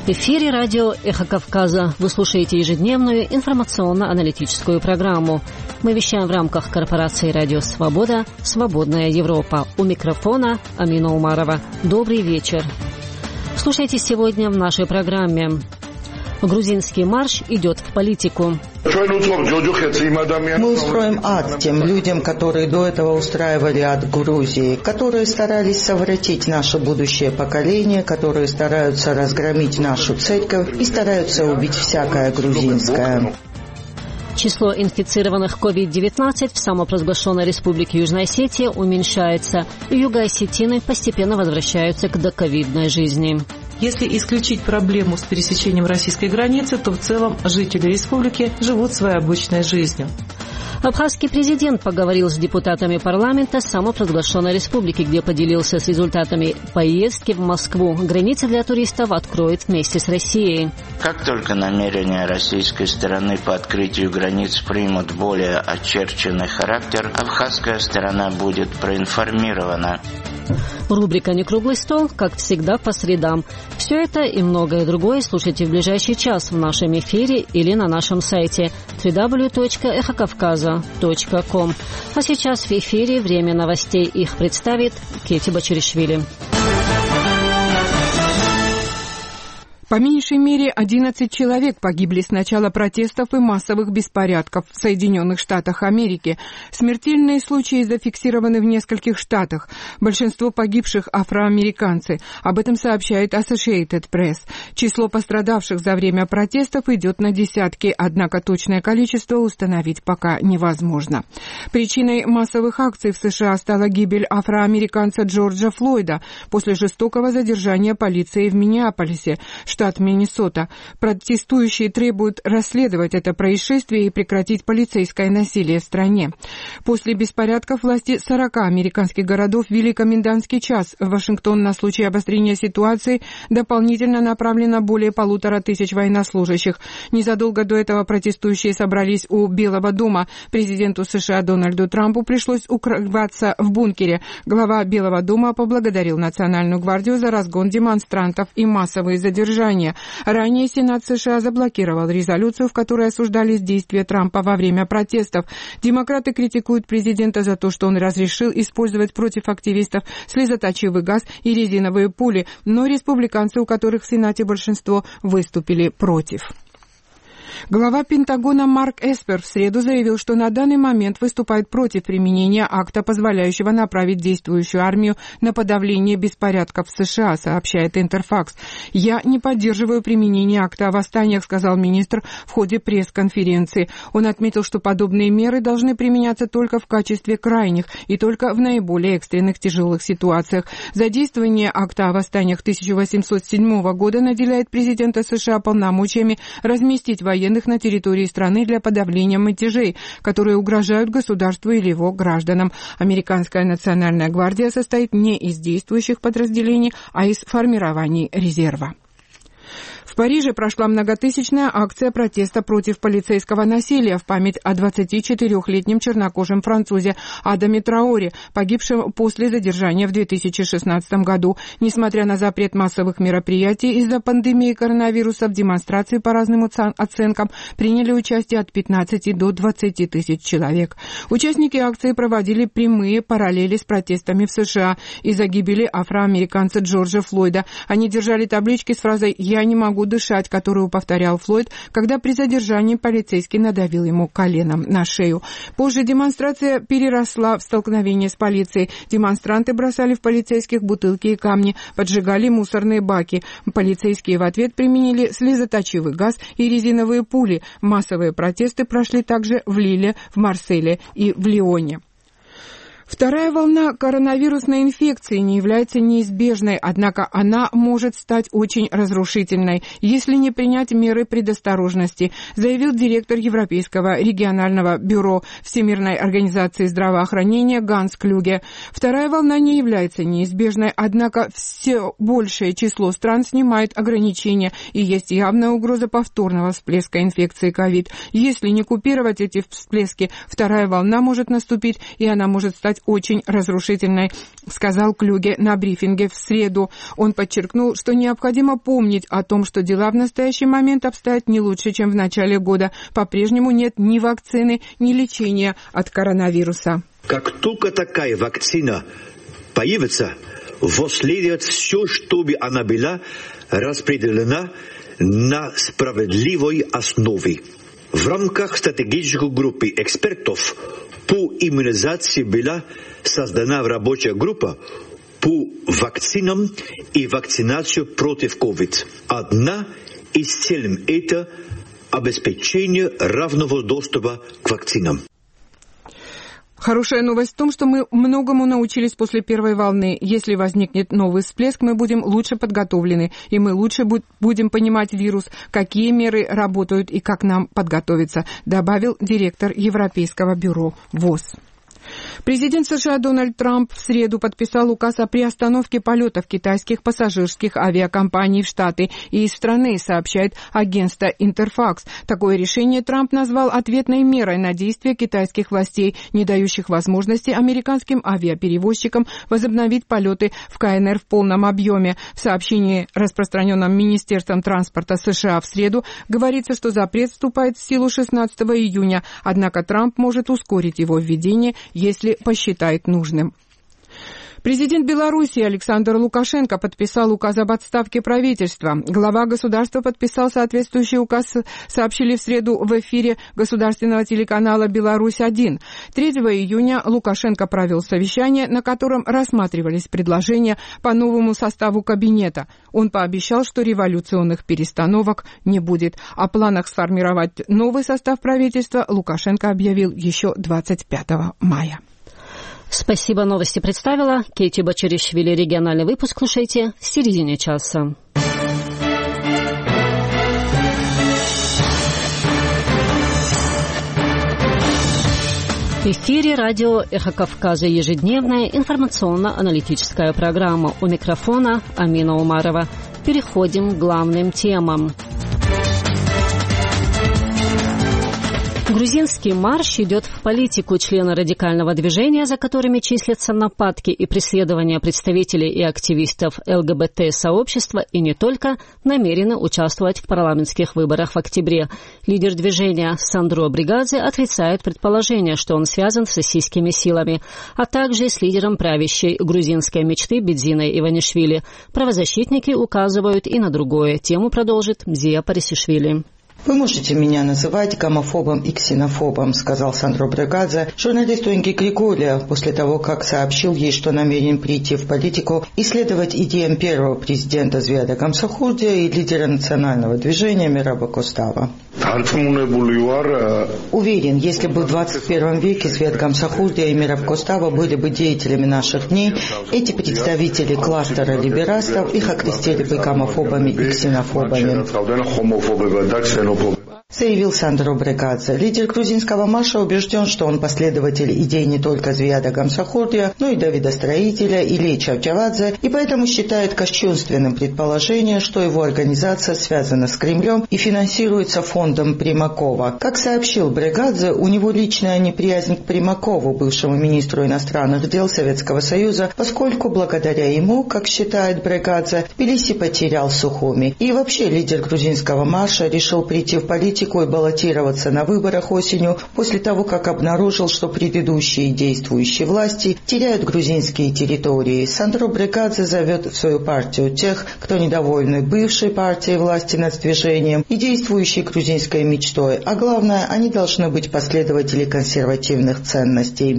В эфире радио «Эхо Кавказа». Вы слушаете ежедневную информационно-аналитическую программу. Мы вещаем в рамках корпорации «Радио Свобода», «Свободная Европа». У микрофона Амина Умарова. Добрый вечер. Слушайте сегодня в нашей программе. Грузинский марш идет в политику. Мы устроим ад тем людям, которые до этого устраивали ад Грузии, которые старались совратить наше будущее поколение, которые стараются разгромить нашу церковь и стараются убить всякое грузинское. Число инфицированных COVID-19 в самопровозглашенной республике Южная Осетия уменьшается, и юго-осетины постепенно возвращаются к доковидной жизни. Если исключить проблему с пересечением российской границы, то в целом жители республики живут своей обычной жизнью. Абхазский президент поговорил с депутатами парламента самопровозглашенной республики, где поделился с результатами поездки в Москву. Границы для туристов откроет вместе с Россией. Как только намерения российской стороны по открытию границ примут более очерченный характер, абхазская сторона будет проинформирована. Рубрика «Не круглый стол», как всегда, по средам. Все это и многое другое слушайте в ближайший час в нашем эфире или на нашем сайте www.эхокавказа.ком. А сейчас в эфире время новостей. Их представит Кети Бачеришвили. По меньшей мере 11 человек погибли с начала протестов и массовых беспорядков в Соединенных Штатах Америки. Смертельные случаи зафиксированы в нескольких штатах. Большинство погибших – афроамериканцы. Об этом сообщает Associated Press. Число пострадавших за время протестов идет на десятки, однако точное количество установить пока невозможно. Причиной массовых акций в США стала гибель афроамериканца Джорджа Флойда после жестокого задержания полицией в Миннеаполисе, штат Миннесота. Протестующие требуют расследовать это происшествие и прекратить полицейское насилие в стране. После беспорядков власти 40 американских городов ввели комендантский час. В Вашингтон на случай обострения ситуации дополнительно направлено более 1500 военнослужащих. Незадолго до этого протестующие собрались у Белого дома. Президенту США Дональду Трампу пришлось укрываться в бункере. Глава Белого дома поблагодарил Национальную гвардию за разгон демонстрантов и массовые задержания. Ранее Сенат США заблокировал резолюцию, в которой осуждались действия Трампа во время протестов. Демократы критикуют президента за то, что он разрешил использовать против активистов слезоточивый газ и резиновые пули, но республиканцы, у которых в Сенате большинство, выступили против. Глава Пентагона Марк Эспер в среду заявил, что на данный момент выступает против применения акта, позволяющего направить действующую армию на подавление беспорядков в США, сообщает Интерфакс. «Я не поддерживаю применение акта о восстаниях», сказал министр в ходе пресс-конференции. Он отметил, что подобные меры должны применяться только в качестве крайних и только в наиболее экстренных тяжелых ситуациях. Задействование акта о восстаниях 1807 года наделяет президента США полномочиями разместить военных на территории страны для подавления мятежей, которые угрожают государству или его гражданам. Американская национальная гвардия состоит не из действующих подразделений, а из формирований резерва. В Париже прошла многотысячная акция протеста против полицейского насилия в память о 24-летнем чернокожем французе Адаме Траоре, погибшем после задержания в 2016 году. Несмотря на запрет массовых мероприятий из-за пандемии коронавируса, в демонстрации по разным оценкам приняли участие от 15 до 20 тысяч человек. Участники акции проводили прямые параллели с протестами в США из-за гибели афроамериканца Джорджа Флойда. Они держали таблички с фразой «Я не могу дышать», которую повторял Флойд, когда при задержании полицейский надавил ему коленом на шею. Позже демонстрация переросла в столкновение с полицией. Демонстранты бросали в полицейских бутылки и камни, поджигали мусорные баки. Полицейские в ответ применили слезоточивый газ и резиновые пули. Массовые протесты прошли также в Лиле, в Марселе и в Лионе. Вторая волна коронавирусной инфекции не является неизбежной, однако она может стать очень разрушительной, если не принять меры предосторожности, заявил директор Европейского регионального бюро Всемирной организации здравоохранения Ганс Клюге. Вторая волна не является неизбежной, однако все большее число стран снимает ограничения, и есть явная угроза повторного всплеска инфекции COVID. Если не купировать эти всплески, вторая волна может наступить, и она может стать стать очень разрушительной, сказал Клюге на брифинге в среду. Он подчеркнул, что необходимо помнить о том, что дела в настоящий момент обстоят не лучше, чем в начале года. По-прежнему нет ни вакцины, ни лечения от коронавируса. Как только такая вакцина появится, последует все, чтобы она была распределена на справедливой основе. В рамках стратегической группы экспертов по иммунизации была создана рабочая группа по вакцинам и вакцинацию против COVID. Одна из целей – это обеспечение равного доступа к вакцинам. Хорошая новость в том, что мы многому научились после первой волны. Если возникнет новый всплеск, мы будем лучше подготовлены, и мы лучше будем понимать вирус, какие меры работают и как нам подготовиться, добавил директор Европейского бюро ВОЗ. Президент США Дональд Трамп в среду подписал указ о приостановке полетов китайских пассажирских авиакомпаний в Штаты и из страны, сообщает агентство Интерфакс. Такое решение Трамп назвал ответной мерой на действия китайских властей, не дающих возможности американским авиаперевозчикам возобновить полеты в КНР в полном объеме. В сообщении, распространенном Министерством транспорта США в среду, говорится, что запрет вступает в силу 16 июня, однако Трамп может ускорить его введение, если посчитает нужным. Президент Беларуси Александр Лукашенко подписал указ об отставке правительства. Глава государства подписал соответствующий указ, сообщили в среду в эфире государственного телеканала «Беларусь-1». 3 июня Лукашенко провел совещание, на котором рассматривались предложения по новому составу кабинета. Он пообещал, что революционных перестановок не будет. О планах сформировать новый состав правительства Лукашенко объявил еще 25 мая. Спасибо, новости представила Кейти Бачаришвили. Региональный выпуск слушайте в середине часа. В эфире радио «Эхо Кавказа», ежедневная информационно-аналитическая программа. У микрофона Амина Умарова. Переходим к главным темам. Грузинский марш идет в политику. Члены радикального движения, за которыми числятся нападки и преследования представителей и активистов ЛГБТ-сообщества и не только, намерены участвовать в парламентских выборах в октябре. Лидер движения Сандро Бригадзе отрицает предположение, что он связан с российскими силами, а также с лидером правящей грузинской мечты Бедзиной Иванишвили. Правозащитники указывают и на другое. Тему продолжит Мзия Парисишвили. «Вы можете меня называть гомофобом и ксенофобом», — сказал Сандро Бригадзе журналисту Инги Григория после того, как сообщил ей, что намерен прийти в политику и следовать идеям первого президента Звиада Гамсахурдия и лидера национального движения Мираба Костава. Уверен, если бы в 21 веке Звиад Гамсахурдия и Мираб Костава были бы деятелями наших дней, эти представители кластера либерастов их окрестили бы гомофобами и ксенофобами, заявил Сандро Бригадзе. Лидер грузинского марша убежден, что он последователь идей не только Звиада Гамсахурдия, но и Давида Строителя и Ильи Чавчавадзе, и поэтому считает кощунственным предположение, что его организация связана с Кремлем и финансируется фондом Примакова. Как сообщил Бригадзе, у него личная неприязнь к Примакову, бывшему министру иностранных дел Советского Союза, поскольку благодаря ему, как считает Бригадзе, Тбилиси потерял Сухуми. И вообще лидер грузинского марша решил прийти в политику и баллотироваться на выборах осенью после того, как обнаружил, что предыдущие действующие власти теряют грузинские территории. Сандро Бригадзе зовет в свою партию тех, кто недовольны бывшей партией власти над движением и действующей грузинской мечтой, а главное, они должны быть последователи консервативных ценностей.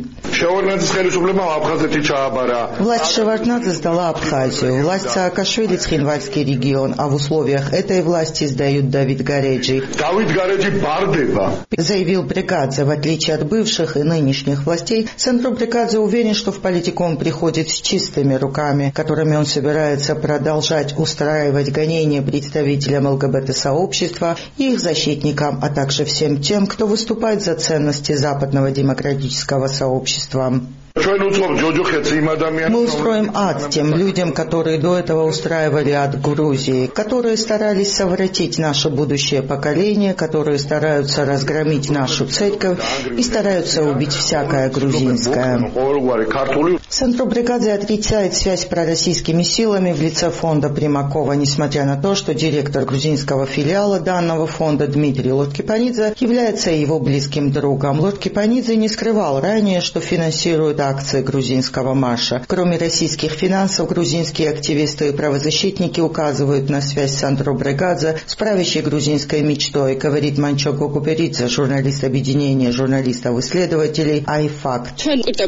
Власть Шеварднадзе сдала Абхазию, власть Саакашвили Цхинвальский регион, а в условиях этой власти сдают Давид Гареджи, заявил Бригадзе. В отличие от бывших и нынешних властей, Сандро Бригадзе уверен, что в политику он приходит с чистыми руками, которыми он собирается продолжать устраивать гонения представителям ЛГБТ-сообщества и их защитникам, а также всем тем, кто выступает за ценности западного демократического сообщества. Мы устроим ад тем людям, которые до этого устраивали ад Грузии, которые старались совратить наше будущее поколение, которые стараются разгромить нашу церковь и стараются убить всякое грузинское. Центр бригады отрицает связь с пророссийскими силами в лице фонда Примакова, несмотря на то, что директор грузинского филиала данного фонда Дмитрий Лоткипанидзе является его близким другом. Лоткипанидзе не скрывал ранее, что финансирует акции грузинского марша. Кроме российских финансов, грузинские активисты и правозащитники указывают на связь Центра бригады с правящей грузинской мечтой, говорит Манчо Гогуберидзе, журналист объединения журналистов-исследователей «Айфакт».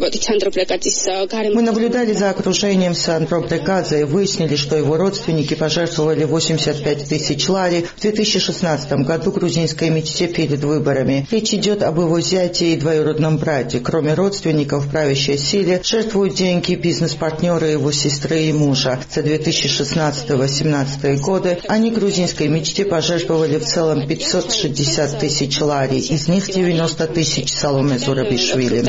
Мы наблюдали за окружением Центра бригады и выяснили, что его родственники пожертвовали 85 тысяч лари в 2016 году грузинской мечте перед выборами. Речь идет об его зяте и двоюродном брате. Кроме родственников в правящей силе жертвуют деньги бизнес-партнеры его сестры и мужа. За 2016-2017 годы они грузинской мечте пожертвовали в целом 560 тысяч лари, из них 90 тысяч Саломе Зурабишвили.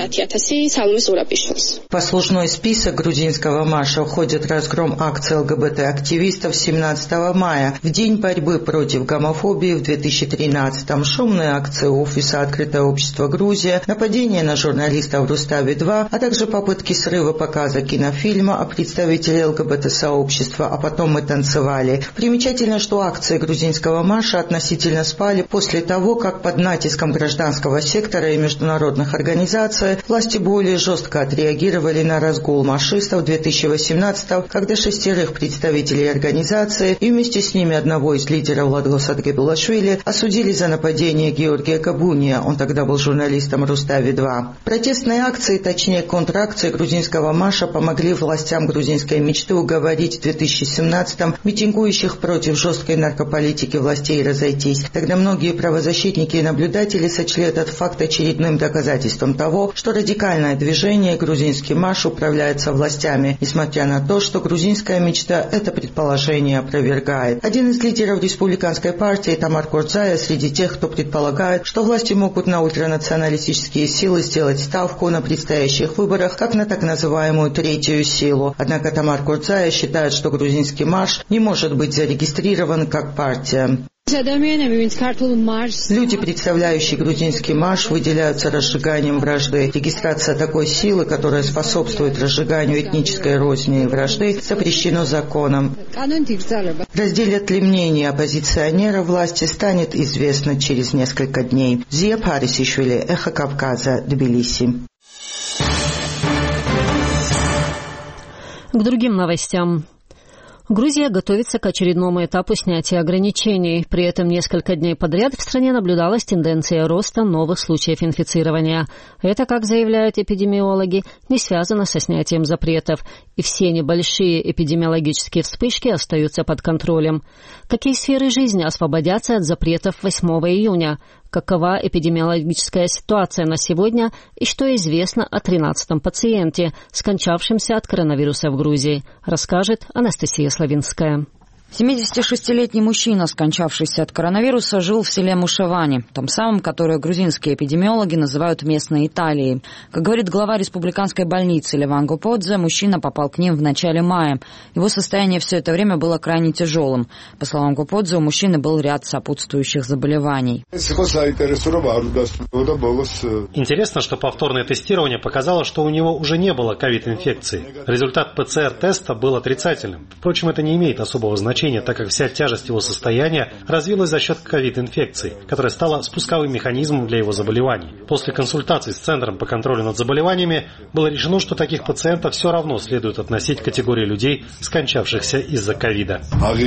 В послужной список грузинского марша входит разгром акций ЛГБТ-активистов 17 мая, в день борьбы против гомофобии в 2013-м, шумные акции офиса «Открытое общество Грузия», нападение на журналистов в Руставе-2, а также попытки срыва показа кинофильма о представителе ЛГБТ-сообщества «А потом мы танцевали». Примечательно, что акции грузинского марша относительно спали после того, как под натиском гражданского сектора и международных организаций власти более жестко отреагировали на разгул маршистов 2018-го, когда 6 представителей организации и вместе с ними одного из лидеров Владлоса Гебулашвили осудили за нападение Георгия Габуния, он тогда был журналистом Рустави-2. Протестные акции, точнее контракции грузинского марша помогли властям грузинской мечты уговорить в 2017-м митингующих против жесткой наркополитики властей разойтись. Тогда многие правозащитники и наблюдатели сочли этот факт очередным доказательством того, что радикальное движение грузинский марш управляется властями, несмотря на то, что грузинская мечта это предположение опровергает. Один из лидеров республиканской партии Тамар Курдзая среди тех, кто предполагает, что власти могут на ультранационалистические силы сделать ставку на предстоящих выборах, как на так называемую третью силу. Однако Тамар Курдзая считает, что грузинский марш не может быть зарегистрирован как партия. Люди, представляющие грузинский марш, выделяются разжиганием вражды. Регистрация такой силы, которая способствует разжиганию этнической розни и вражды, запрещено законом. Разделят ли мнение оппозиционера власти, станет известно через несколько дней. Зия Парисишвили, Эхо Кавказа, Тбилиси. К другим новостям. Грузия готовится к очередному этапу снятия ограничений. При этом несколько дней подряд в стране наблюдалась тенденция роста новых случаев инфицирования. Это, как заявляют эпидемиологи, не связано со снятием запретов, и все небольшие эпидемиологические вспышки остаются под контролем. Какие сферы жизни освободятся от запретов 8 июня? Какова эпидемиологическая ситуация на сегодня и что известно о 13-м пациенте, скончавшемся от коронавируса в Грузии, расскажет Анастасия Славинская. 76-летний мужчина, скончавшийся от коронавируса, жил в селе Мушевани, том самом, которое грузинские эпидемиологи называют местной Италией. Как говорит глава республиканской больницы Леван Гоподзе, мужчина попал к ним в начале мая. Его состояние все это время было крайне тяжелым. По словам Гоподзе, у мужчины был ряд сопутствующих заболеваний. Интересно, что повторное тестирование показало, что у него уже не было ковид-инфекции. Результат ПЦР-теста был отрицательным. Впрочем, это не имеет особого значения, так как вся тяжесть его состояния развилась за счет ковид-инфекции, которая стала спусковым механизмом для его заболеваний. После консультаций с Центром по контролю над заболеваниями было решено, что таких пациентов все равно следует относить к категории людей, скончавшихся из-за ковида.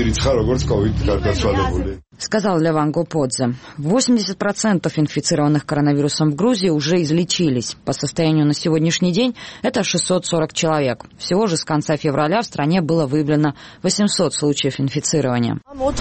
Сказал Леван Гоподзе. 80% инфицированных коронавирусом в Грузии уже излечились. По состоянию на сегодняшний день это 640 человек. Всего же с конца февраля в стране было выявлено 800 случаев инфицирования.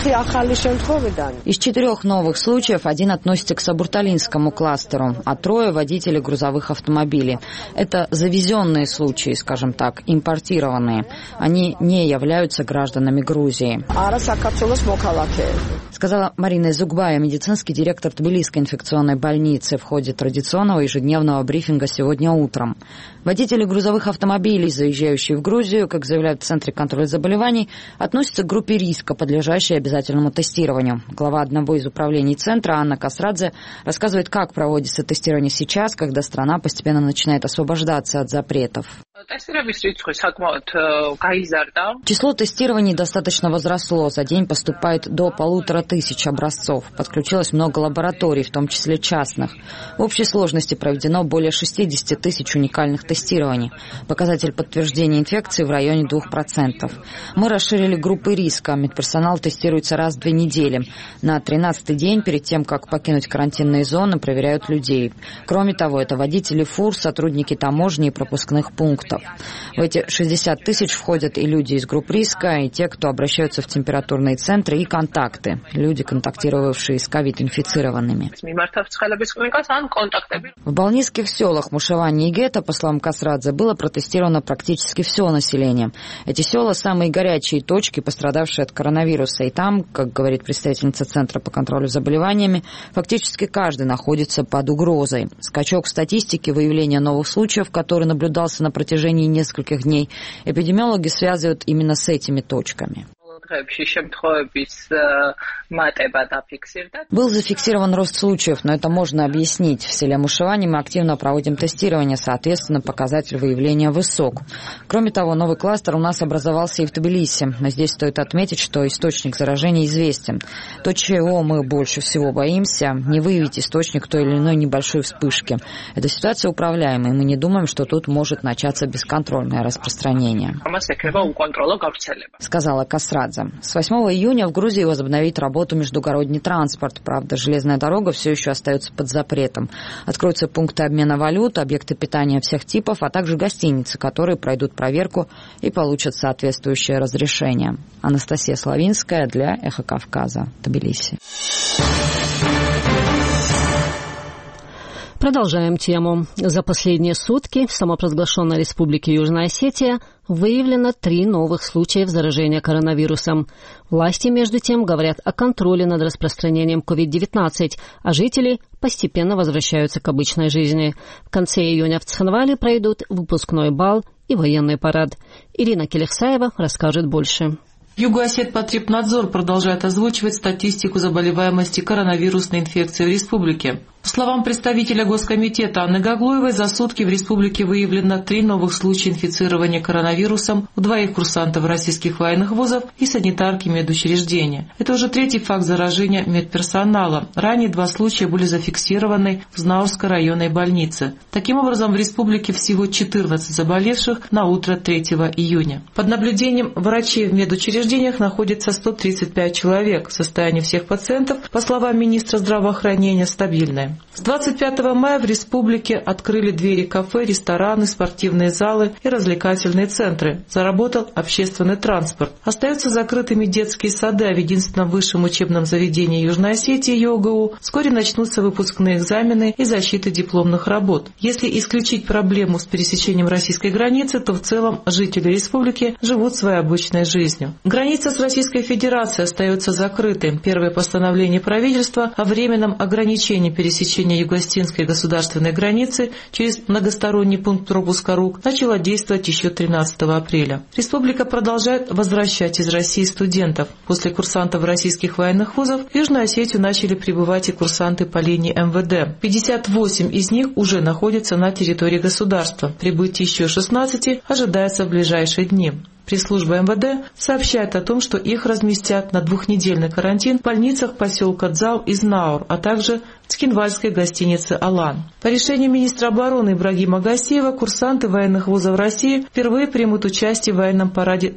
Из 4 новых случаев 1 относится к Сабурталинскому кластеру, а 3 – водители грузовых автомобилей. Это завезенные случаи, скажем так, импортированные. Они не являются гражданами Грузии. сказала Марина Зугбая, медицинский директор Тбилисской инфекционной больницы в ходе традиционного ежедневного брифинга сегодня утром. Водители грузовых автомобилей, заезжающие в Грузию, как заявляют в Центре контроля заболеваний, относятся к группе риска, подлежащей обязательному тестированию. Глава одного из управлений Центра Анна Касрадзе рассказывает, как проводится тестирование сейчас, когда страна постепенно начинает освобождаться от запретов. Число тестирований достаточно возросло. За день поступает до 1500 образцов. Подключилось много лабораторий, в том числе частных. В общей сложности проведено более 60 тысяч уникальных тестирований. Показатель подтверждения инфекции в районе 2%. Мы расширили группы риска. Медперсонал тестируется раз в 2 недели. На 13-й день, перед тем, как покинуть карантинные зоны, проверяют людей. Кроме того, это водители фур, сотрудники таможни и пропускных пунктов. В эти 60 тысяч входят и люди из групп риска, и те, кто обращаются в температурные центры, и контакты, люди, контактировавшие с ковид-инфицированными. В балнийских селах Мушавани и Гетто, по словам Касрадзе, было протестировано практически все население. Эти села – самые горячие точки, пострадавшие от коронавируса, и там, как говорит представительница Центра по контролю заболеваниями, фактически каждый находится под угрозой. Скачок в статистике выявления новых случаев, который наблюдался на протяжении нескольких дней, эпидемиологи связывают именно с этими точками. Был зафиксирован рост случаев, но это можно объяснить. В селе Мушавани мы активно проводим тестирование, соответственно, показатель выявления высок. Кроме того, новый кластер у нас образовался и в Тбилиси. Но здесь стоит отметить, что источник заражения известен. То, чего мы больше всего боимся, не выявить источник той или иной небольшой вспышки. Эта ситуация управляемая, и мы не думаем, что тут может начаться бесконтрольное распространение, сказала Касрадзе. С 8 июня в Грузии возобновит работу междугородний транспорт. Правда, железная дорога все еще остается под запретом. Откроются пункты обмена валют, объекты питания всех типов, а также гостиницы, которые пройдут проверку и получат соответствующее разрешение. Анастасия Славинская для Эхо Кавказа, Тбилиси. Продолжаем тему. За последние сутки в самопровозглашенной республике Южная Осетия выявлено 3 новых случаев заражения коронавирусом. Власти, между тем, говорят о контроле над распространением COVID-19, а жители постепенно возвращаются к обычной жизни. В конце июня в Цхинвале пройдут выпускной бал и военный парад. Ирина Келехсаева расскажет больше. Юго-Осет-Потребнадзор продолжает озвучивать статистику заболеваемости коронавирусной инфекцией в республике. По словам представителя Госкомитета Анны Гаглоевой, за сутки в республике выявлено 3 новых случая инфицирования коронавирусом у 2 курсантов российских военных вузов и санитарки медучреждения. Это уже 3-й факт заражения медперсонала. Ранее 2 случая были зафиксированы в Знаурской районной больнице. Таким образом, в республике всего 14 заболевших на утро 3 июня. Под наблюдением врачей в медучреждениях находится 135 человек. Состояние всех пациентов, по словам министра здравоохранения, стабильное. С 25 мая в республике открыли двери кафе, рестораны, спортивные залы и развлекательные центры. Заработал общественный транспорт. Остаются закрытыми детские сады, а в единственном высшем учебном заведении Южной Осетии ЮОГУ вскоре начнутся выпускные экзамены и защита дипломных работ. Если исключить проблему с пересечением российской границы, то в целом жители республики живут своей обычной жизнью. Граница с Российской Федерацией остается закрытой. Первое постановление правительства о временном ограничении пересечения Юго-Осетинской государственной границы через многосторонний пункт пропуска РУК начало действовать еще 13 апреля. Республика продолжает возвращать из России студентов. После курсантов российских военных вузов в Южную Осетию начали прибывать и курсанты по линии МВД. 58 из них уже находятся на территории государства. Прибытие еще 16 ожидается в ближайшие дни. Пресс-служба МВД сообщает о том, что их разместят на 2-недельный карантин в больницах поселка Дзал и Знаур, а также в цхинвальской гостинице «Алан». По решению министра обороны Ибрагима Гасеева, курсанты военных вузов России впервые примут участие в военном параде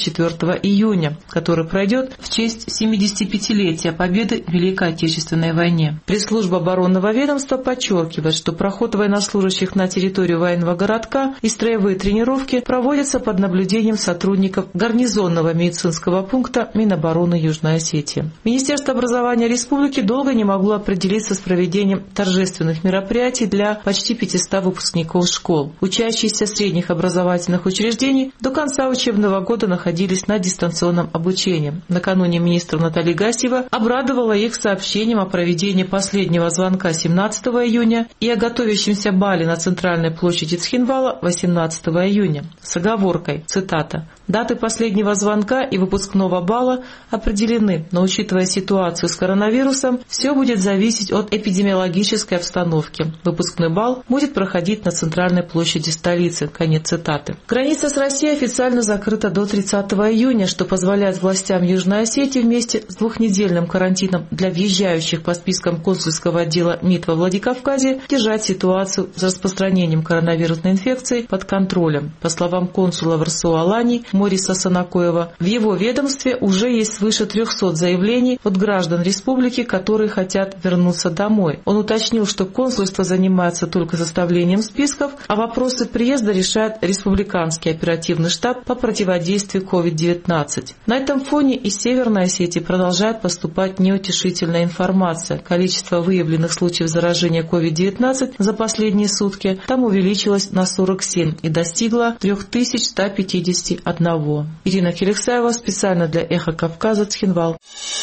24 июня, который пройдет в честь 75-летия победы в Великой Отечественной войне. Пресс-служба оборонного ведомства подчеркивает, что проход военнослужащих на территорию военного городка и строевые тренировки проводятся под наблюдением сотрудников гарнизонного медицинского пункта Минобороны Южной Осетии. Министерство образования республики долго не могло определиться с проведением торжественных мероприятий для почти 500 выпускников школ. Учащиеся средних образовательных учреждений до конца учебного года находились на дистанционном обучении. Накануне министр Наталья Гасева обрадовала их сообщением о проведении последнего звонка 17 июня и о готовящемся бале на центральной площади Цхинвала 18 июня. С оговоркой, цитата, «Даты последнего звонка и выпускного бала определены, но учитывая ситуацию с коронавирусом, все будет зависеть от эпидемиологической обстановки. Выпускной бал будет проходить на центральной площади столицы». Конец цитаты. Граница с Россией официально закрыта до 30 июня, что позволяет властям Южной Осетии вместе с двухнедельным карантином для въезжающих по спискам консульского отдела МИД во Владикавказе держать ситуацию с распространением коронавирусной инфекции под контролем. По словам консула в РСО Алании Мориса Санакоева, в его ведомстве уже есть свыше 300 заявлений от граждан республики, которые хотят вернуться домой. Он уточнил, что консульство занимается только составлением списков, а вопросы приезда решает Республиканский оперативный штаб по противодействию COVID-19. На этом фоне из Северной Осетии продолжает поступать неутешительная информация. Количество выявленных случаев заражения COVID-19 за последние сутки там увеличилось на 47 и достигло 3151. Ирина Келексаева специально для «Эхо Кавказа», Цхинвал.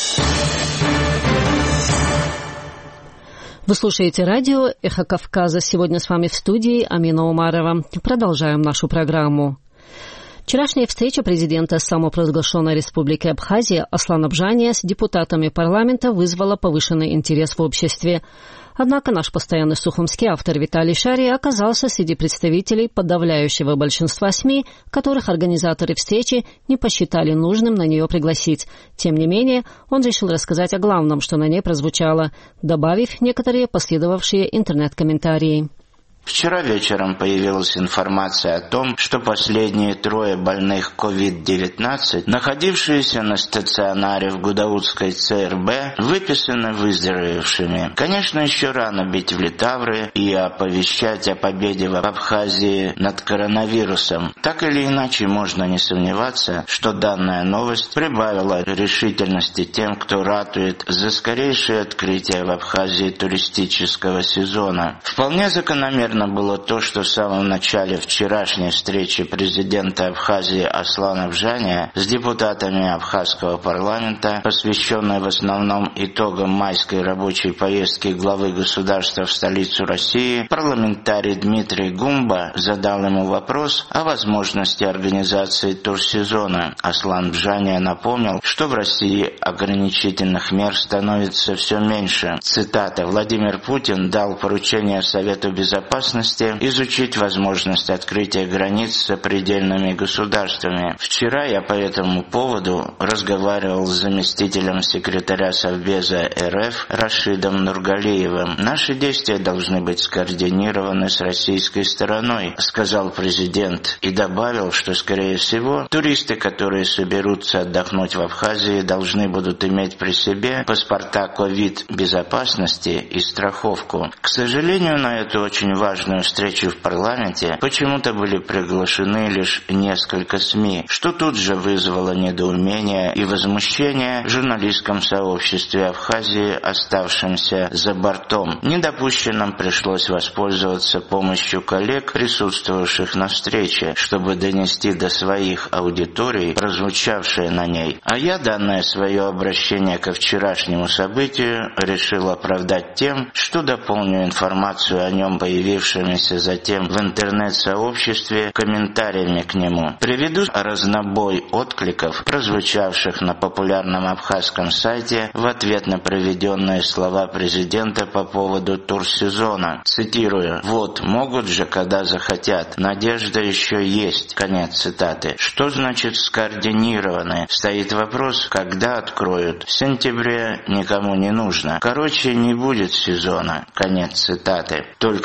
Вы слушаете радио «Эхо Кавказа». Сегодня с вами в студии Амина Умарова. Продолжаем нашу программу. Вчерашняя встреча президента самопровозглашенной Республики Абхазия Аслана Бжания с депутатами парламента вызвала повышенный интерес в обществе. Однако наш постоянный сухумский автор Виталий Шарий оказался среди представителей подавляющего большинства СМИ, которых организаторы встречи не посчитали нужным на нее пригласить. Тем не менее, он решил рассказать о главном, что на ней прозвучало, добавив некоторые последовавшие интернет-комментарии. Вчера вечером появилась информация о том, что последние 3 больных COVID-19, находившиеся на стационаре в Гудаутской ЦРБ, выписаны выздоровевшими. Конечно, еще рано бить в литавры и оповещать о победе в Абхазии над коронавирусом. Так или иначе, можно не сомневаться, что данная новость прибавила решительности тем, кто ратует за скорейшее открытие в Абхазии туристического сезона. Вполне закономерно было то, что в самом начале вчерашней встречи президента Абхазии Аслана Бжания с депутатами абхазского парламента, посвященной в основном итогам майской рабочей поездки главы государства в столицу России, парламентарий Дмитрий Гумба задал ему вопрос о возможности организации турсезона. Аслан Бжания напомнил, что в России ограничительных мер становится все меньше. Цитата: «Владимир Путин дал поручение Совету Безопасности изучить возможность открытия границ с сопредельными государствами. Вчера я по этому поводу разговаривал с заместителем секретаря Совбеза РФ Рашидом Нургалиевым. Наши действия должны быть скоординированы с российской стороной», — сказал президент, и добавил, что, скорее всего, туристы, которые соберутся отдохнуть в Абхазии, должны будут иметь при себе паспорта ковид-безопасности и страховку. К сожалению, на эту очень важную встречу в парламенте почему-то были приглашены лишь несколько СМИ, что тут же вызвало недоумение и возмущение в журналистском сообществе Абхазии, оставшемся за бортом. Недопущенным пришлось воспользоваться помощью коллег, присутствовавших на встрече, чтобы донести до своих аудиторий прозвучавшее на ней. А я данное свое обращение ко вчерашнему событию решил оправдать тем, что дополню информацию о нем появившимися затем в интернет-сообществе комментариями к нему. Приведу разнобой откликов, прозвучавших на популярном абхазском сайте в ответ на проведенные слова президента по поводу турсезона. Цитирую: «Вот, могут же, когда захотят. Надежда еще есть». Конец цитаты. Что значит скоординированы? Стоит вопрос, когда откроют. В сентябре никому не нужно. Короче, не будет сезона. Конец цитаты. Только от Абхазии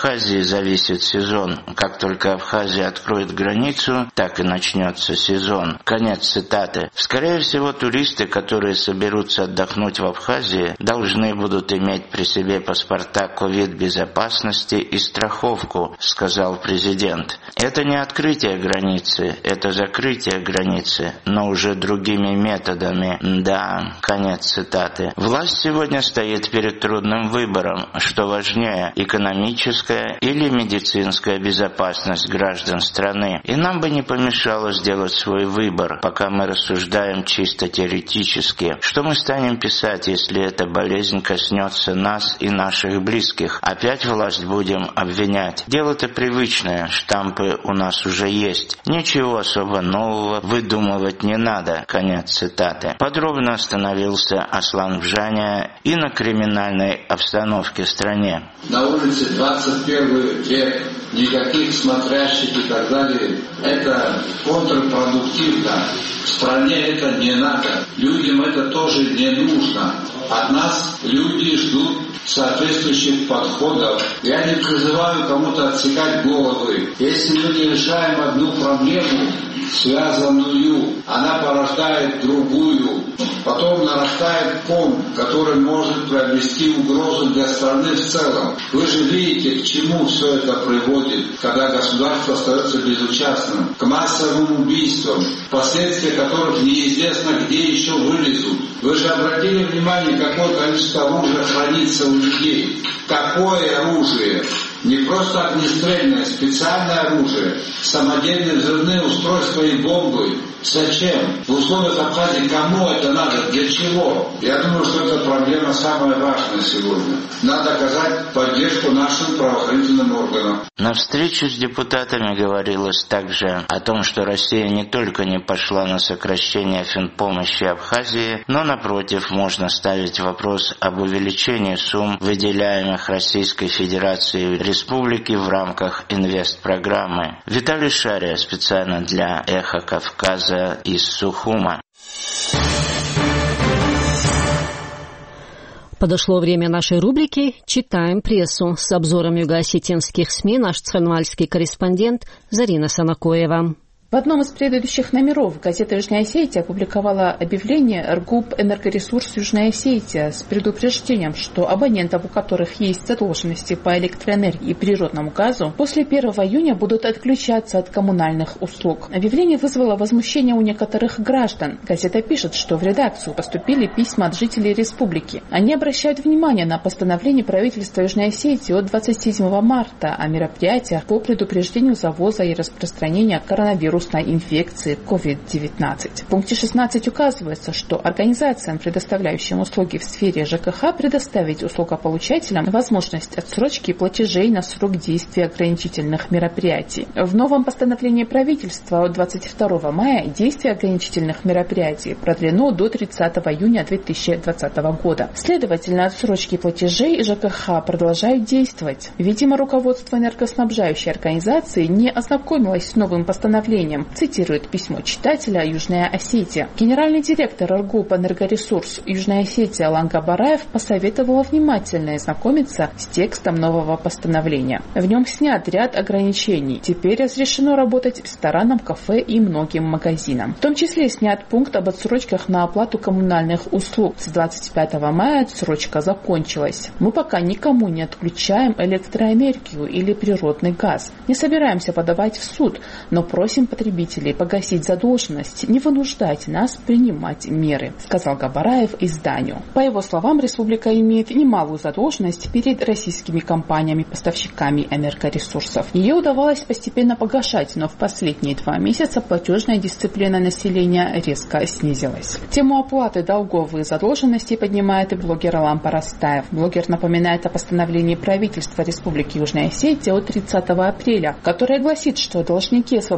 Абхазии зависит сезон. Как только Абхазия откроет границу, так и начнется сезон. Конец цитаты. Скорее всего, туристы, которые соберутся отдохнуть в Абхазии, должны будут иметь при себе паспорта ковид-безопасности и страховку, сказал президент. Это не открытие границы, это закрытие границы, но уже другими методами. Да, конец цитаты. Власть сегодня стоит перед трудным выбором, что важнее, экономическая или медицинская безопасность граждан страны. И нам бы не помешало сделать свой выбор, пока мы рассуждаем чисто теоретически. Что мы станем писать, если эта болезнь коснется нас и наших близких? Опять власть будем обвинять. Дело-то привычное, штампы у нас уже есть. Ничего особо нового выдумывать не надо. Конец цитаты. Подробно остановился Аслан Бжаня и на криминальной обстановке в стране. На улице 21 век, никаких смотрящих и так далее. Это контрпродуктивно. В стране это не надо. Людям это тоже не нужно. От нас люди ждут соответствующих подходов. Я не призываю кому-то отсекать головы. Если мы не решаем одну проблему, связанную, она порождает другую. Потом нарастает ком, который может приобрести угрозу для страны в целом. Вы же видите, к чему все это приводит, когда государство остается безучастным. К массовым убийствам, последствия которых неизвестно, где еще вылезут. Вы же обратили внимание, какое количество оружия хранится у людей. Какое оружие? Не просто огнестрельное, специальное оружие, самодельные взрывные устройства и бомбы. Зачем? В условиях Абхазии кому это надо? Для чего? Я думаю, что эта проблема самая важная сегодня. Надо оказать поддержку нашим правоохранительным органам. На встрече с депутатами говорилось также о том, что Россия не только не пошла на сокращение финпомощи Абхазии, но, напротив, можно ставить вопрос об увеличении сумм, выделяемых Российской Федерацией республики в рамках инвестпрограммы. Виталий Шария специально для «Эхо Кавказа» из Сухума. Подошло время нашей рубрики «Читаем прессу». С обзором юго-осетинских СМИ наш цханвальский корреспондент Зарина Санакоева. В одном из предыдущих номеров газета «Южная Осетия» опубликовала объявление РГУП «Энергоресурс Южная Осетия» с предупреждением, что абонентов, у которых есть задолженности по электроэнергии и природному газу, после 1 июня будут отключаться от коммунальных услуг. Объявление вызвало возмущение у некоторых граждан. Газета пишет, что в редакцию поступили письма от жителей республики. Они обращают внимание на постановление правительства Южной Осетии от 27 марта о мероприятиях по предупреждению завоза и распространения коронавируса инфекции COVID-19. В пункте 16 указывается, что организациям, предоставляющим услуги в сфере ЖКХ, предоставить услугополучателям возможность отсрочки платежей на срок действия ограничительных мероприятий. В новом постановлении правительства от 22 мая действие ограничительных мероприятий продлено до 30 июня 2020 года. Следовательно, отсрочки платежей ЖКХ продолжают действовать. Видимо, руководство энергоснабжающей организации не ознакомилось с новым постановлением, цитирует письмо читателя Южная Осетия. Генеральный директор РГУП «Энергоресурс Южная Осетия» Алан Габараев посоветовал внимательно ознакомиться с текстом нового постановления. В нем снят ряд ограничений. Теперь разрешено работать ресторанам, кафе и многим магазинам. В том числе снят пункт об отсрочках на оплату коммунальных услуг. С 25 мая отсрочка закончилась. Мы пока никому не отключаем электроэнергию или природный газ. Не собираемся подавать в суд, но просим потребителей погасить задолженность, не вынуждать нас принимать меры, сказал Габараев изданию. По его словам, республика имеет немалую задолженность перед российскими компаниями-поставщиками энергоресурсов. Ее удавалось постепенно погашать, но в последние 2 месяца платежная дисциплина населения резко снизилась. Тему оплаты долгов и задолженностей поднимает и блогер Алан Парастаев. Блогер напоминает о постановлении правительства Республики Южная Осетия от 30 апреля, которое гласит, что должники освобождаются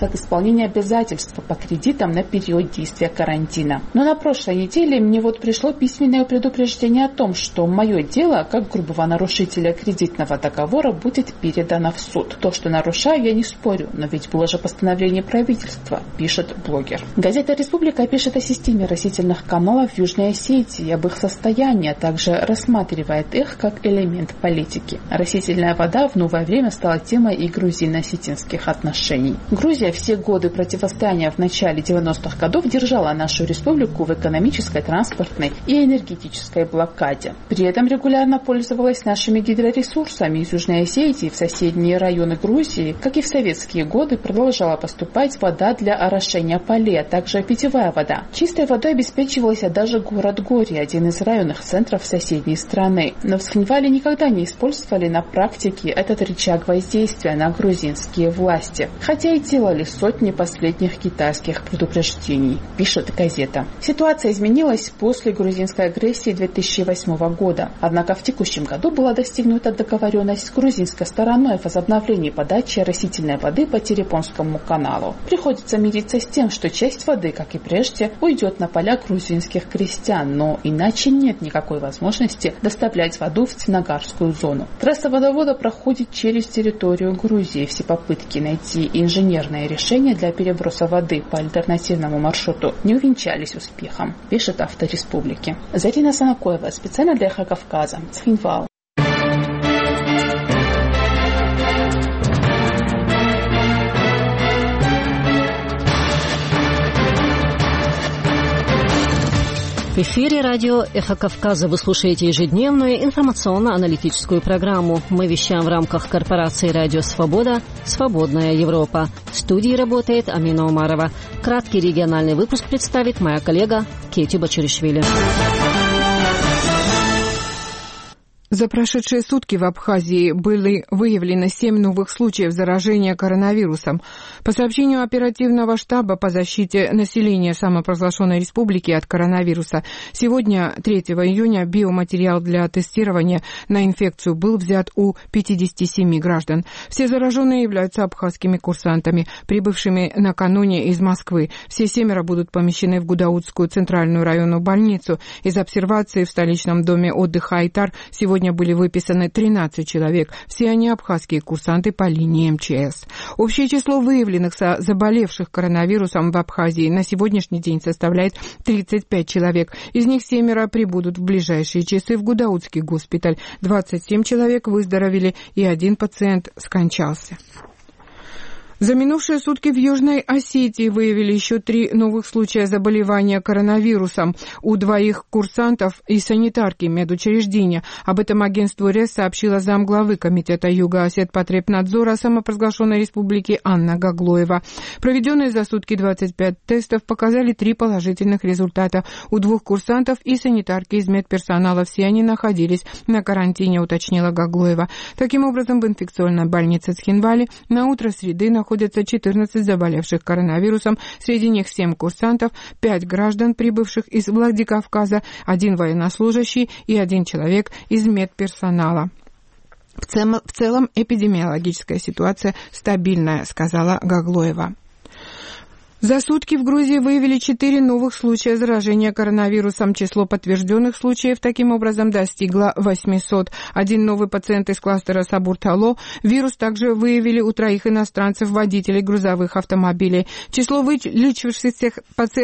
от исполнения обязательств по кредитам на период действия карантина. Но на прошлой неделе мне пришло письменное предупреждение о том, что мое дело, как грубого нарушителя кредитного договора, будет передано в суд. То, что нарушаю, я не спорю, но ведь было же постановление правительства, пишет блогер. Газета «Республика» пишет о системе растительных каналов в Южной Осетии, об их состоянии, а также рассматривает их как элемент политики. Растительная вода в новое время стала темой и грузино-осетинских отношений. Грузия все годы противостояния в начале 90-х годов держала нашу республику в экономической, транспортной и энергетической блокаде. При этом регулярно пользовалась нашими гидроресурсами из Южной Осетии в соседние районы Грузии, как и в советские годы продолжала поступать вода для орошения полей, а также питьевая вода. Чистой водой обеспечивался даже город Гори, один из районных центров соседней страны. Но в Цхинвале никогда не использовали на практике этот рычаг воздействия на грузинские власти, хотя и делали сотни последних китайских предупреждений, пишет газета. Ситуация изменилась после грузинской агрессии 2008 года. Однако в текущем году была достигнута договоренность с грузинской стороной о возобновлении подачи растительной воды по Терепонскому каналу. Приходится мириться с тем, что часть воды, как и прежде, уйдет на поля грузинских крестьян, но иначе нет никакой возможности доставлять воду в Цхинагарскую зону. Трасса водовода проходит через территорию Грузии. Все попытки найти инженерное решение для переброса воды по альтернативному маршруту не увенчались успехом, пишет автор «Республики». Зарина Санакоева, специально для «Эхо Кавказа», Цхинвал. В эфире радио «Эхо Кавказа». Вы слушаете ежедневную информационно-аналитическую программу. Мы вещаем в рамках корпорации «Радио Свобода. Свободная Европа». В студии работает Амина Умарова. Краткий региональный выпуск представит моя коллега Кети Бачаришвили. За прошедшие сутки в Абхазии были выявлены 7 новых случаев заражения коронавирусом. По сообщению оперативного штаба по защите населения самопровозглашенной республики от коронавируса, сегодня, 3 июня, биоматериал для тестирования на инфекцию был взят у 57 граждан. Все зараженные являются абхазскими курсантами, прибывшими накануне из Москвы. Все 7 будут помещены в Гудаутскую центральную районную больницу. Из обсервации в столичном доме отдыха «Айтар» сегодня были выписаны 13 человек. Все они абхазские курсанты по линии МЧС. Общее число выявленных заболевших коронавирусом в Абхазии на сегодняшний день составляет 35 человек. Из них 7 прибудут в ближайшие часы в Гудаутский госпиталь. 27 человек выздоровели и 1 пациент скончался. За минувшие сутки в Южной Осетии выявили еще 3 новых случая заболевания коронавирусом у 2 курсантов и санитарки медучреждения. Об этом агентству РЕС сообщила замглавы Комитета Юго-Осетпотребнадзора самопровозглашенной республики Анна Гаглоева. Проведенные за сутки 25 тестов показали 3 положительных результата. У 2 курсантов и санитарки из медперсонала все они находились на карантине, уточнила Гаглоева. Таким образом, в инфекционной больнице Цхинвали на утро среды находятся 14 заболевших коронавирусом, среди них 7 курсантов, 5 граждан, прибывших из Владикавказа, 1 военнослужащий и 1 человек из медперсонала. В целом эпидемиологическая ситуация стабильная, сказала Гаглоева. За сутки в Грузии выявили 4 новых случая заражения коронавирусом. Число подтвержденных случаев таким образом достигло 800. 1 новый пациент из кластера Сабуртало. Вирус также выявили у 3 иностранцев, водителей грузовых автомобилей. Число вылечившихся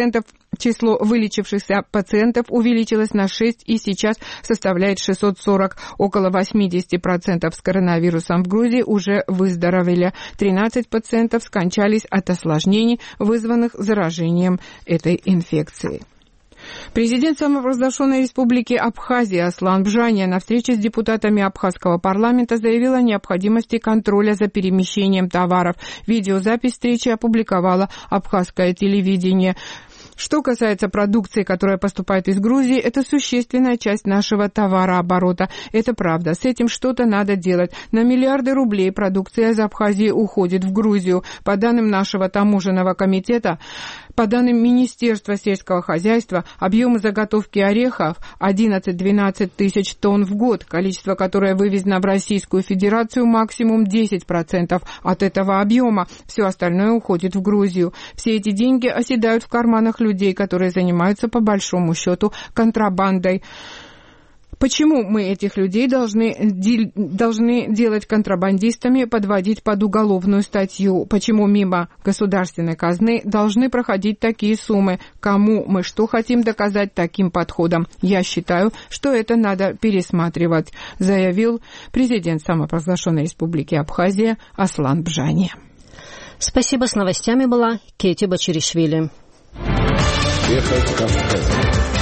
пациентов увеличилось на 6 и сейчас составляет 640. Около 80% с коронавирусом в Грузии уже выздоровели. 13 пациентов скончались от осложнений, вызванных заражением этой инфекцией. Президент самопровозглашенной республики Абхазия Аслан Бжания на встрече с депутатами абхазского парламента заявил о необходимости контроля за перемещением товаров. Видеозапись встречи опубликовало абхазское телевидение. Что касается продукции, которая поступает из Грузии, это существенная часть нашего товарооборота. Это правда. С этим что-то надо делать. На миллиарды рублей продукция из Абхазии уходит в Грузию. По данным нашего таможенного комитета, по данным Министерства сельского хозяйства, объемы заготовки орехов 11-12 тысяч тонн в год, количество, которое вывезено в Российскую Федерацию, максимум 10% от этого объема. Все остальное уходит в Грузию. Все эти деньги оседают в карманах людей, которые занимаются по большому счету контрабандой. Почему мы этих людей должны делать контрабандистами, подводить под уголовную статью? Почему мимо государственной казны должны проходить такие суммы? Кому мы что хотим доказать таким подходом? Я считаю, что это надо пересматривать, заявил президент самопровозглашенной республики Абхазия Аслан Бжани. Спасибо. С новостями была Кети Бачиришвили. Эхо Кавказа.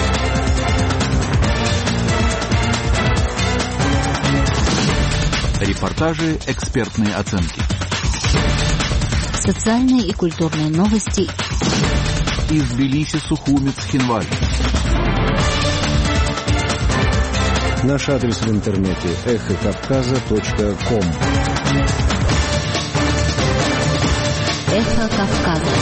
Репортажи, экспертные оценки. Социальные и культурные новости. Из Тбилиси, Сухуми, Цхинвали. Наш адрес в интернете эхокавказа.ком. Эхо Кавказа.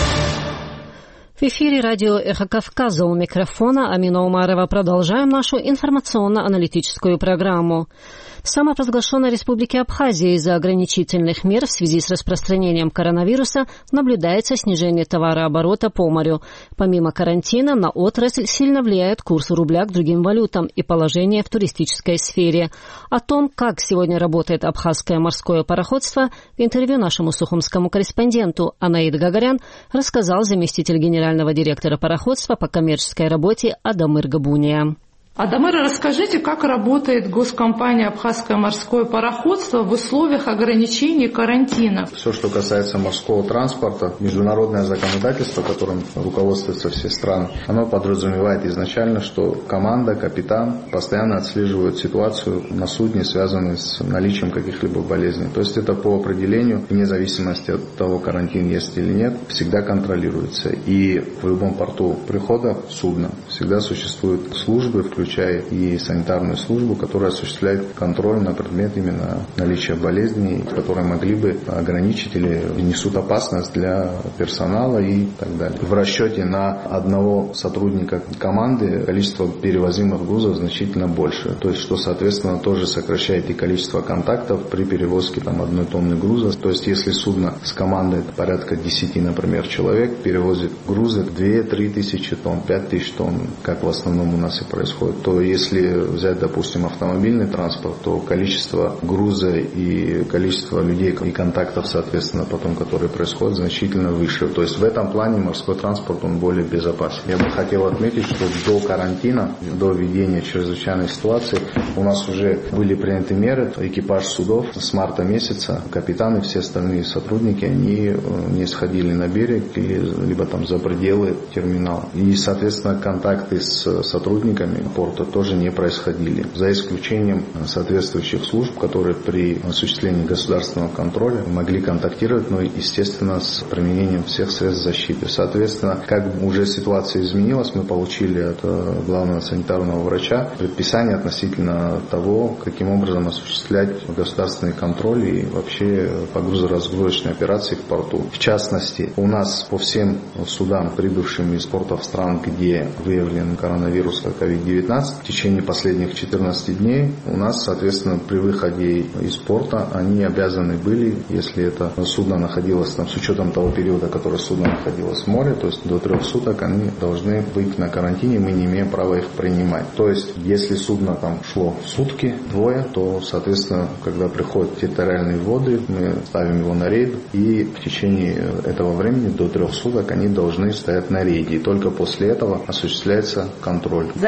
В эфире радио «Эхо Кавказа», у микрофона Амина Умарова. Продолжаем нашу информационно-аналитическую программу. В самопровозглашенной республике Абхазия из-за ограничительных мер в связи с распространением коронавируса наблюдается снижение товарооборота по морю. Помимо карантина, на отрасль сильно влияет курс рубля к другим валютам и положение в туристической сфере. О том, как сегодня работает абхазское морское пароходство, в интервью нашему сухумскому корреспонденту Анаид Гагарян рассказал заместитель генерального директора пароходства по коммерческой работе Адамыр Габуния. Адамыр, расскажите, как работает госкомпания «Абхазское морское пароходство» в условиях ограничений карантина? Все, что касается морского транспорта, международное законодательство, которым руководствуются все страны, оно подразумевает изначально, что команда, капитан постоянно отслеживают ситуацию на судне, связанную с наличием каких-либо болезней. То есть это по определению, вне зависимости от того, карантин есть или нет, всегда контролируется. И в любом порту прихода судна всегда существуют службы, включая и санитарную службу, которая осуществляет контроль на предмет именно наличия болезней, которые могли бы ограничить или несут опасность для персонала и так далее. В расчете на одного сотрудника команды количество перевозимых грузов значительно больше. То есть, что, соответственно, тоже сокращает и количество контактов при перевозке 1 тонны груза. То есть, если судно с командой порядка 10, например, человек перевозит грузы 2-3 тысячи тонн, 5 тысяч тонн, как в основном у нас и происходит, то если взять, допустим, автомобильный транспорт, то количество груза и количество людей и контактов, соответственно, потом, которые происходят, значительно выше. То есть в этом плане морской транспорт, он более безопасен. Я бы хотел отметить, что до карантина, до введения чрезвычайной ситуации, у нас уже были приняты меры. Экипаж судов с марта месяца, капитаны, все остальные сотрудники, они не сходили на берег, либо там за пределы терминала. И, соответственно, контакты с сотрудниками порта тоже не происходили, за исключением соответствующих служб, которые при осуществлении государственного контроля могли контактировать, но, естественно, с применением всех средств защиты. Соответственно, как уже ситуация изменилась, мы получили от главного санитарного врача предписание относительно того, каким образом осуществлять государственный контроль и вообще погрузо-разгрузочные операции в порту. В частности, у нас по всем судам, прибывшим из портов стран, где выявлен коронавирус COVID-19, в течение последних 14 дней у нас, соответственно, при выходе из порта они обязаны были, если это судно находилось там, с учетом того периода, который судно находилось в море, то есть до 3 суток они должны быть на карантине, мы не имеем права их принимать. То есть, если судно там шло сутки, 2, то, соответственно, когда приходят территориальные воды, мы ставим его на рейд, и в течение этого времени до 3 суток они должны стоять на рейде, и только после этого осуществляется контроль. За этот период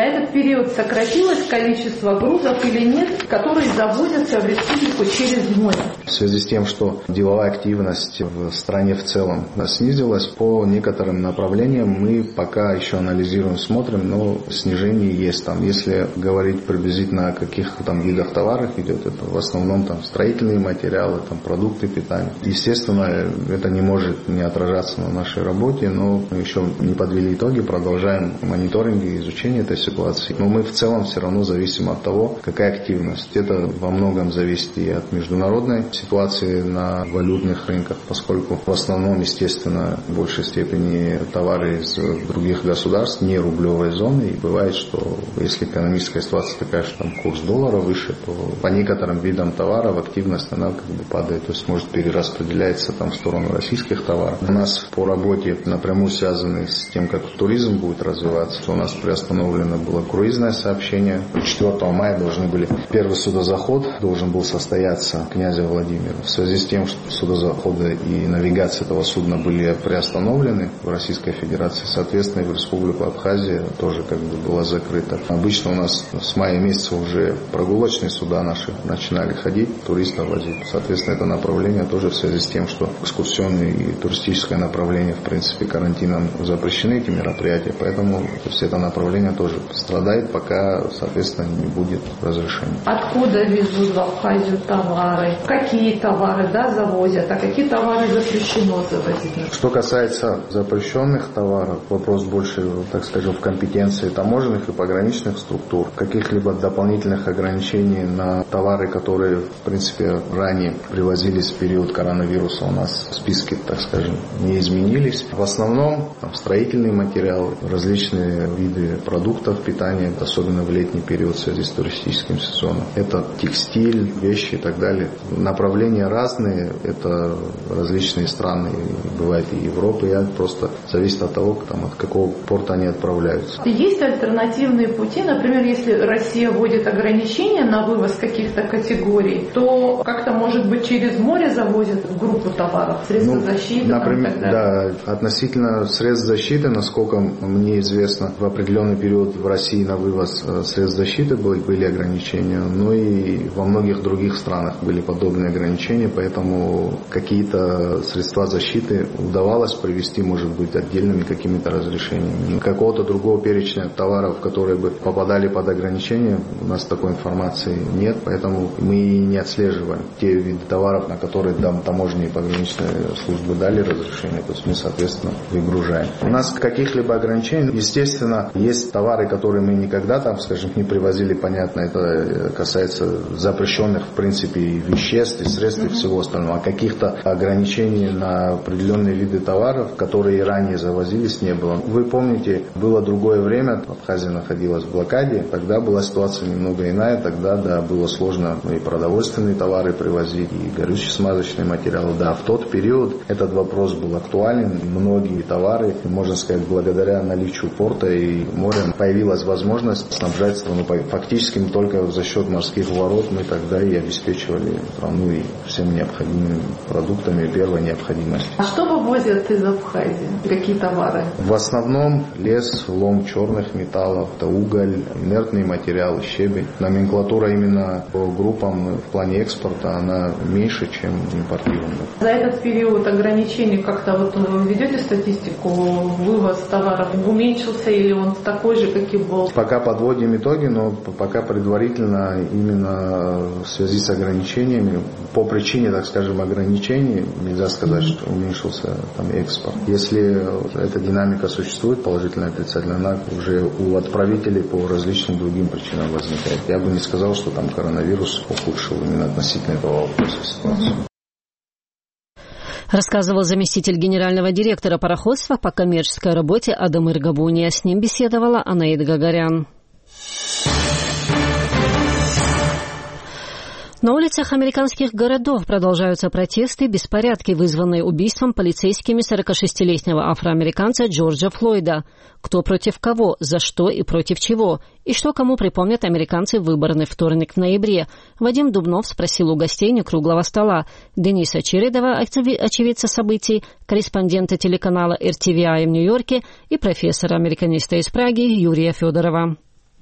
период сократилось количество грузов или нет, которые завозятся в республику через море? В связи с тем, что деловая активность в стране в целом снизилась, по некоторым направлениям мы пока еще анализируем, смотрим, но снижение есть там. Если говорить приблизительно о каких там видах товаров идет, это в основном там строительные материалы, там продукты питания. Естественно, это не может не отражаться на нашей работе, но мы еще не подвели итоги, продолжаем мониторинг и изучение этой ситуации. Но мы в целом все равно зависим от того, какая активность. Это во многом зависит и от международной ситуации на валютных рынках, поскольку в основном, естественно, в большей степени товары из других государств, не рублевой зоны. И бывает, что если экономическая ситуация такая, что там курс доллара выше, то по некоторым видам товаров активность она как бы падает, то есть может перераспределяется там в сторону российских товаров. У нас по работе напрямую связаны с тем, как туризм будет развиваться. У нас приостановлено было круизное сообщение. 4 мая должны были первый судозаход должен был состояться князя Владимира. В связи с тем, что судозаходы и навигация этого судна были приостановлены в Российской Федерации, соответственно, и в Республику Абхазия тоже как бы была закрыта. Обычно у нас с мая месяца уже прогулочные суда наши начинали ходить, туристов возить. Соответственно, это направление тоже в связи с тем, что экскурсионное и туристическое направление, в принципе, карантином запрещены эти мероприятия, поэтому это направление тоже страдает, пока, соответственно, не будет разрешения. Откуда везут в Абхазию товары? Какие товары, завозят, а какие товары запрещено завозить? Что касается запрещенных товаров, вопрос больше, так скажем, в компетенции таможенных и пограничных структур. Каких-либо дополнительных ограничений на товары, которые, в принципе, ранее привозились в период коронавируса, у нас списки, так скажем, не изменились. В основном строительные материалы, различные виды продуктов питания, особенно в летний период в связи с туристическим сезоном. Это текстиль, вещи и так далее. Направления разные, это различные страны, бывает и Европа, и просто зависит от того, от какого порта они отправляются. Есть альтернативные пути, например, если Россия вводит ограничения на вывоз каких-то категорий, то как-то, может быть, через море завозят группу товаров, средства защиты, например, и так далее. Да, относительно средств защиты, насколько мне известно, в определенный период в России на вывоз средств защиты были ограничения, но и во многих других странах были подобные ограничения, поэтому какие-то средства защиты удавалось привести, может быть, отдельными какими-то разрешениями. Какого-то другого перечня товаров, которые бы попадали под ограничения, у нас такой информации нет, поэтому мы и не отслеживаем те виды товаров, на которые таможенные и пограничные службы дали разрешение, то есть мы, соответственно, выгружаем. У нас каких-либо ограничений, естественно, есть товары, которые мы никогда, скажем, не привозили, понятно, это касается запрещенных, в принципе, и веществ, и средств, и всего остального. А каких-то ограничений на определенные виды товаров, которые и ранее завозились, не было. Вы помните, было другое время, Абхазия находилась в блокаде, тогда была ситуация немного иная, тогда, да, было сложно и продовольственные товары привозить, и горюче-смазочные материалы. Да, в тот период этот вопрос был актуален, многие товары, можно сказать, благодаря наличию порта и моря появилась возможность снабжать страну. Фактически только за счет морских ворот мы тогда и обеспечивали страну и всеми необходимыми продуктами первой необходимости. А что вывозят из Абхазии? Какие товары? В основном лес, лом черных металлов, это уголь, инертные материалы, щебень. Номенклатура именно по группам в плане экспорта, она меньше, чем импортируемая. За этот период ограничений как-то вы ведете статистику, вывоз товаров уменьшился или он такой же, как и был? Пока подводим итоги, но пока предварительно именно в связи с ограничениями, по причине, так скажем, ограничений, нельзя сказать, что уменьшился экспорт. Если эта динамика существует, положительная, отрицательная, она уже у отправителей по различным другим причинам возникает. Я бы не сказал, что коронавирус ухудшил именно относительно этого вопроса ситуацию. Рассказывал заместитель генерального директора пароходства по коммерческой работе Адамир Габуния. С ним беседовала Анаида Гагарян. На улицах американских городов продолжаются протесты и беспорядки, вызванные убийством полицейскими 46-летнего афроамериканца Джорджа Флойда. Кто против кого, за что и против чего? И что кому припомнят американцы в выборный вторник в ноябре? Вадим Дубнов спросил у гостей некруглого стола. Дениса Чередова, очевидца событий, корреспондента телеканала RTVI в Нью-Йорке и профессора-американиста из Праги Юрия Федорова.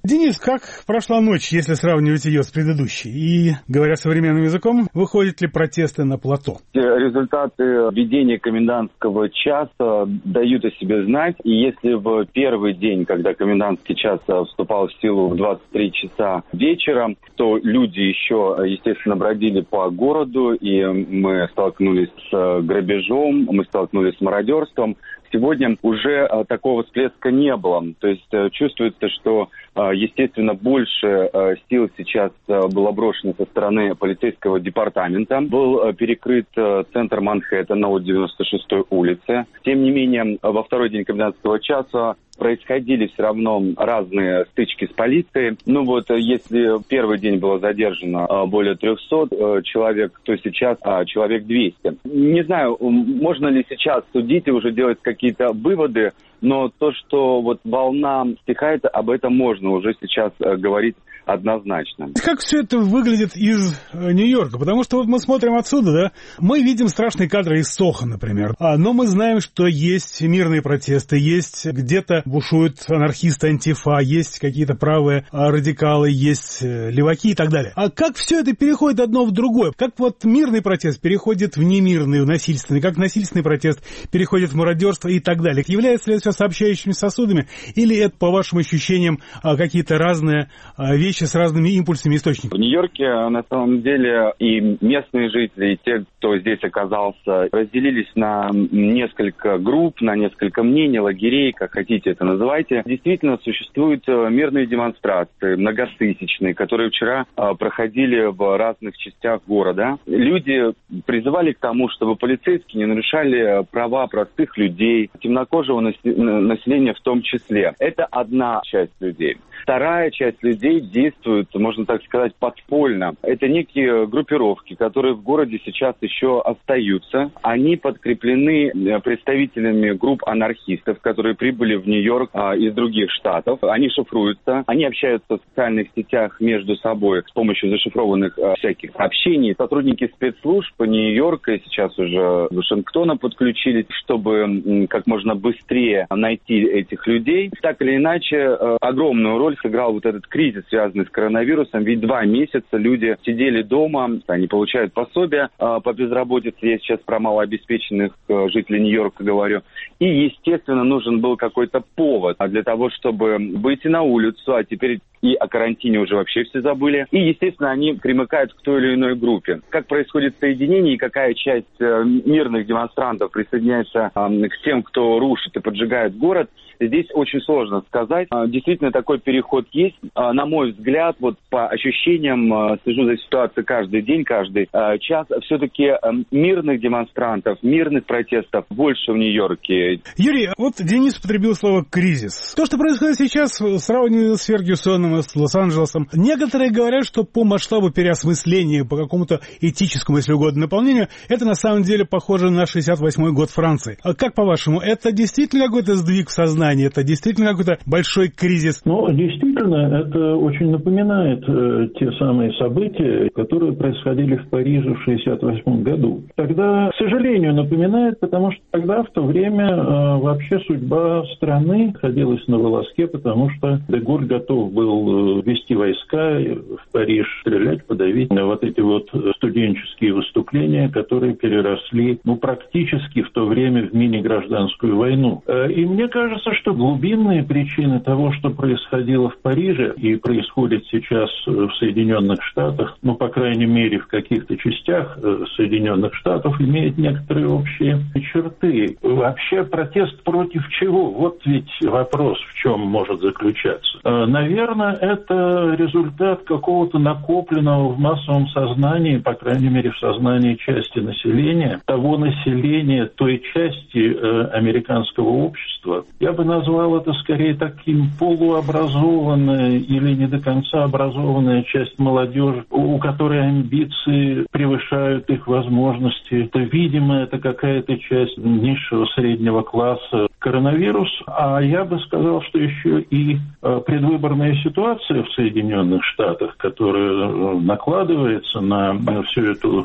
Денис, как прошла ночь, если сравнивать ее с предыдущей? И, говоря современным языком, выходят ли протесты на плато? Результаты введения комендантского часа дают о себе знать. И если в первый день, когда комендантский час вступал в силу в 23 часа вечера, то люди еще, естественно, бродили по городу, и мы столкнулись с грабежом, мы столкнулись с мародерством. Сегодня уже такого всплеска не было. То есть чувствуется, что, естественно, больше сил сейчас было брошено со стороны полицейского департамента. Был перекрыт центр Манхэттена от 96-й улицы. Тем не менее, во второй день комендантского часа происходили все равно разные стычки с полицией. Ну вот, если первый день было задержано более 300 человек, то сейчас человек 200. Не знаю, можно ли сейчас судить и уже делать какие-то выводы, но то, что вот волна стихает, об этом можно уже сейчас говорить однозначно. Как все это выглядит из Нью-Йорка? Потому что вот мы смотрим отсюда, да, мы видим страшные кадры из Сохо, например. Но мы знаем, что есть мирные протесты, есть где-то бушуют анархисты Антифа, есть какие-то правые радикалы, есть леваки и так далее. А как все это переходит одно в другое? Как вот мирный протест переходит в немирный, в насильственный? Как насильственный протест переходит в мародерство и так далее? Является ли это все сообщающими сосудами? Или это, по вашим ощущениям, какие-то разные вещи с разными импульсами источников? В Нью-Йорке, на самом деле, и местные жители, и те, кто здесь оказался, разделились на несколько групп, на несколько мнений, лагерей, как хотите это называйте. Действительно, существуют мирные демонстрации, многотысячные, которые вчера проходили в разных частях города. Люди призывали к тому, чтобы полицейские не нарушали права простых людей, темнокожего населения в том числе. Это одна часть людей. Вторая часть людей действует, можно так сказать, подпольно. Это некие группировки, которые в городе сейчас еще остаются. Они подкреплены представителями групп анархистов, которые прибыли в Нью-Йорк из других штатов. Они шифруются, они общаются в социальных сетях между собой с помощью зашифрованных всяких сообщений. Сотрудники спецслужб Нью-Йорка и сейчас уже Вашингтона подключились, чтобы как можно быстрее найти этих людей. Так или иначе, огромную роль сыграл вот этот кризис, связанный с коронавирусом. Ведь 2 месяца люди сидели дома, они получают пособия по безработице. Я сейчас про малообеспеченных жителей Нью-Йорка говорю. И, естественно, нужен был какой-то повод для того, чтобы выйти на улицу, а теперь и о карантине уже вообще все забыли. И, естественно, они примыкают к той или иной группе. Как происходит соединение и какая часть мирных демонстрантов присоединяется к тем, кто рушит и поджигает город, здесь очень сложно сказать. Действительно, такой переход есть. На мой взгляд, вот по ощущениям, слежу за ситуацией каждый день, каждый час, все-таки мирных демонстрантов, мирных протестов больше в Нью-Йорке. Юрий, вот Денис употребил слово «кризис». То, что происходит сейчас, сравнивая с Фергюсоном и с Лос-Анджелесом, некоторые говорят, что по масштабу переосмысления, по какому-то этическому, если угодно, наполнению, это на самом деле похоже на 68-й год Франции. А как, по-вашему, это действительно какой-то сдвиг в сознании? Это действительно какой-то большой кризис? Ну, действительно, это очень напоминает те самые события, которые происходили в Париже в 68 году. Тогда, к сожалению, напоминает, потому что тогда, в то время, вообще судьба страны находилась на волоске, потому что де-Голь готов был ввести войска в Париж, стрелять, подавить на вот эти вот студенческие выступления, которые переросли, практически в то время в мини-гражданскую войну. И мне кажется, что глубинные причины того, что происходило в Париже и происходит сейчас в Соединенных Штатах, по крайней мере, в каких-то частях Соединенных Штатов, имеют некоторые общие черты. Вообще протест против чего? Вот ведь вопрос, в чем может заключаться. Наверное, это результат какого-то накопленного в массовом сознании, по крайней мере, в сознании части населения, того населения, той части американского общества. Я бы назвал это скорее таким полуобразованной или не до конца образованная часть молодежи, у которой амбиции превышают их возможности. Это, видимо, это какая-то часть низшего среднего класса. Коронавирус, а я бы сказал, что еще и предвыборная ситуация в Соединенных Штатах, которая накладывается на всю эту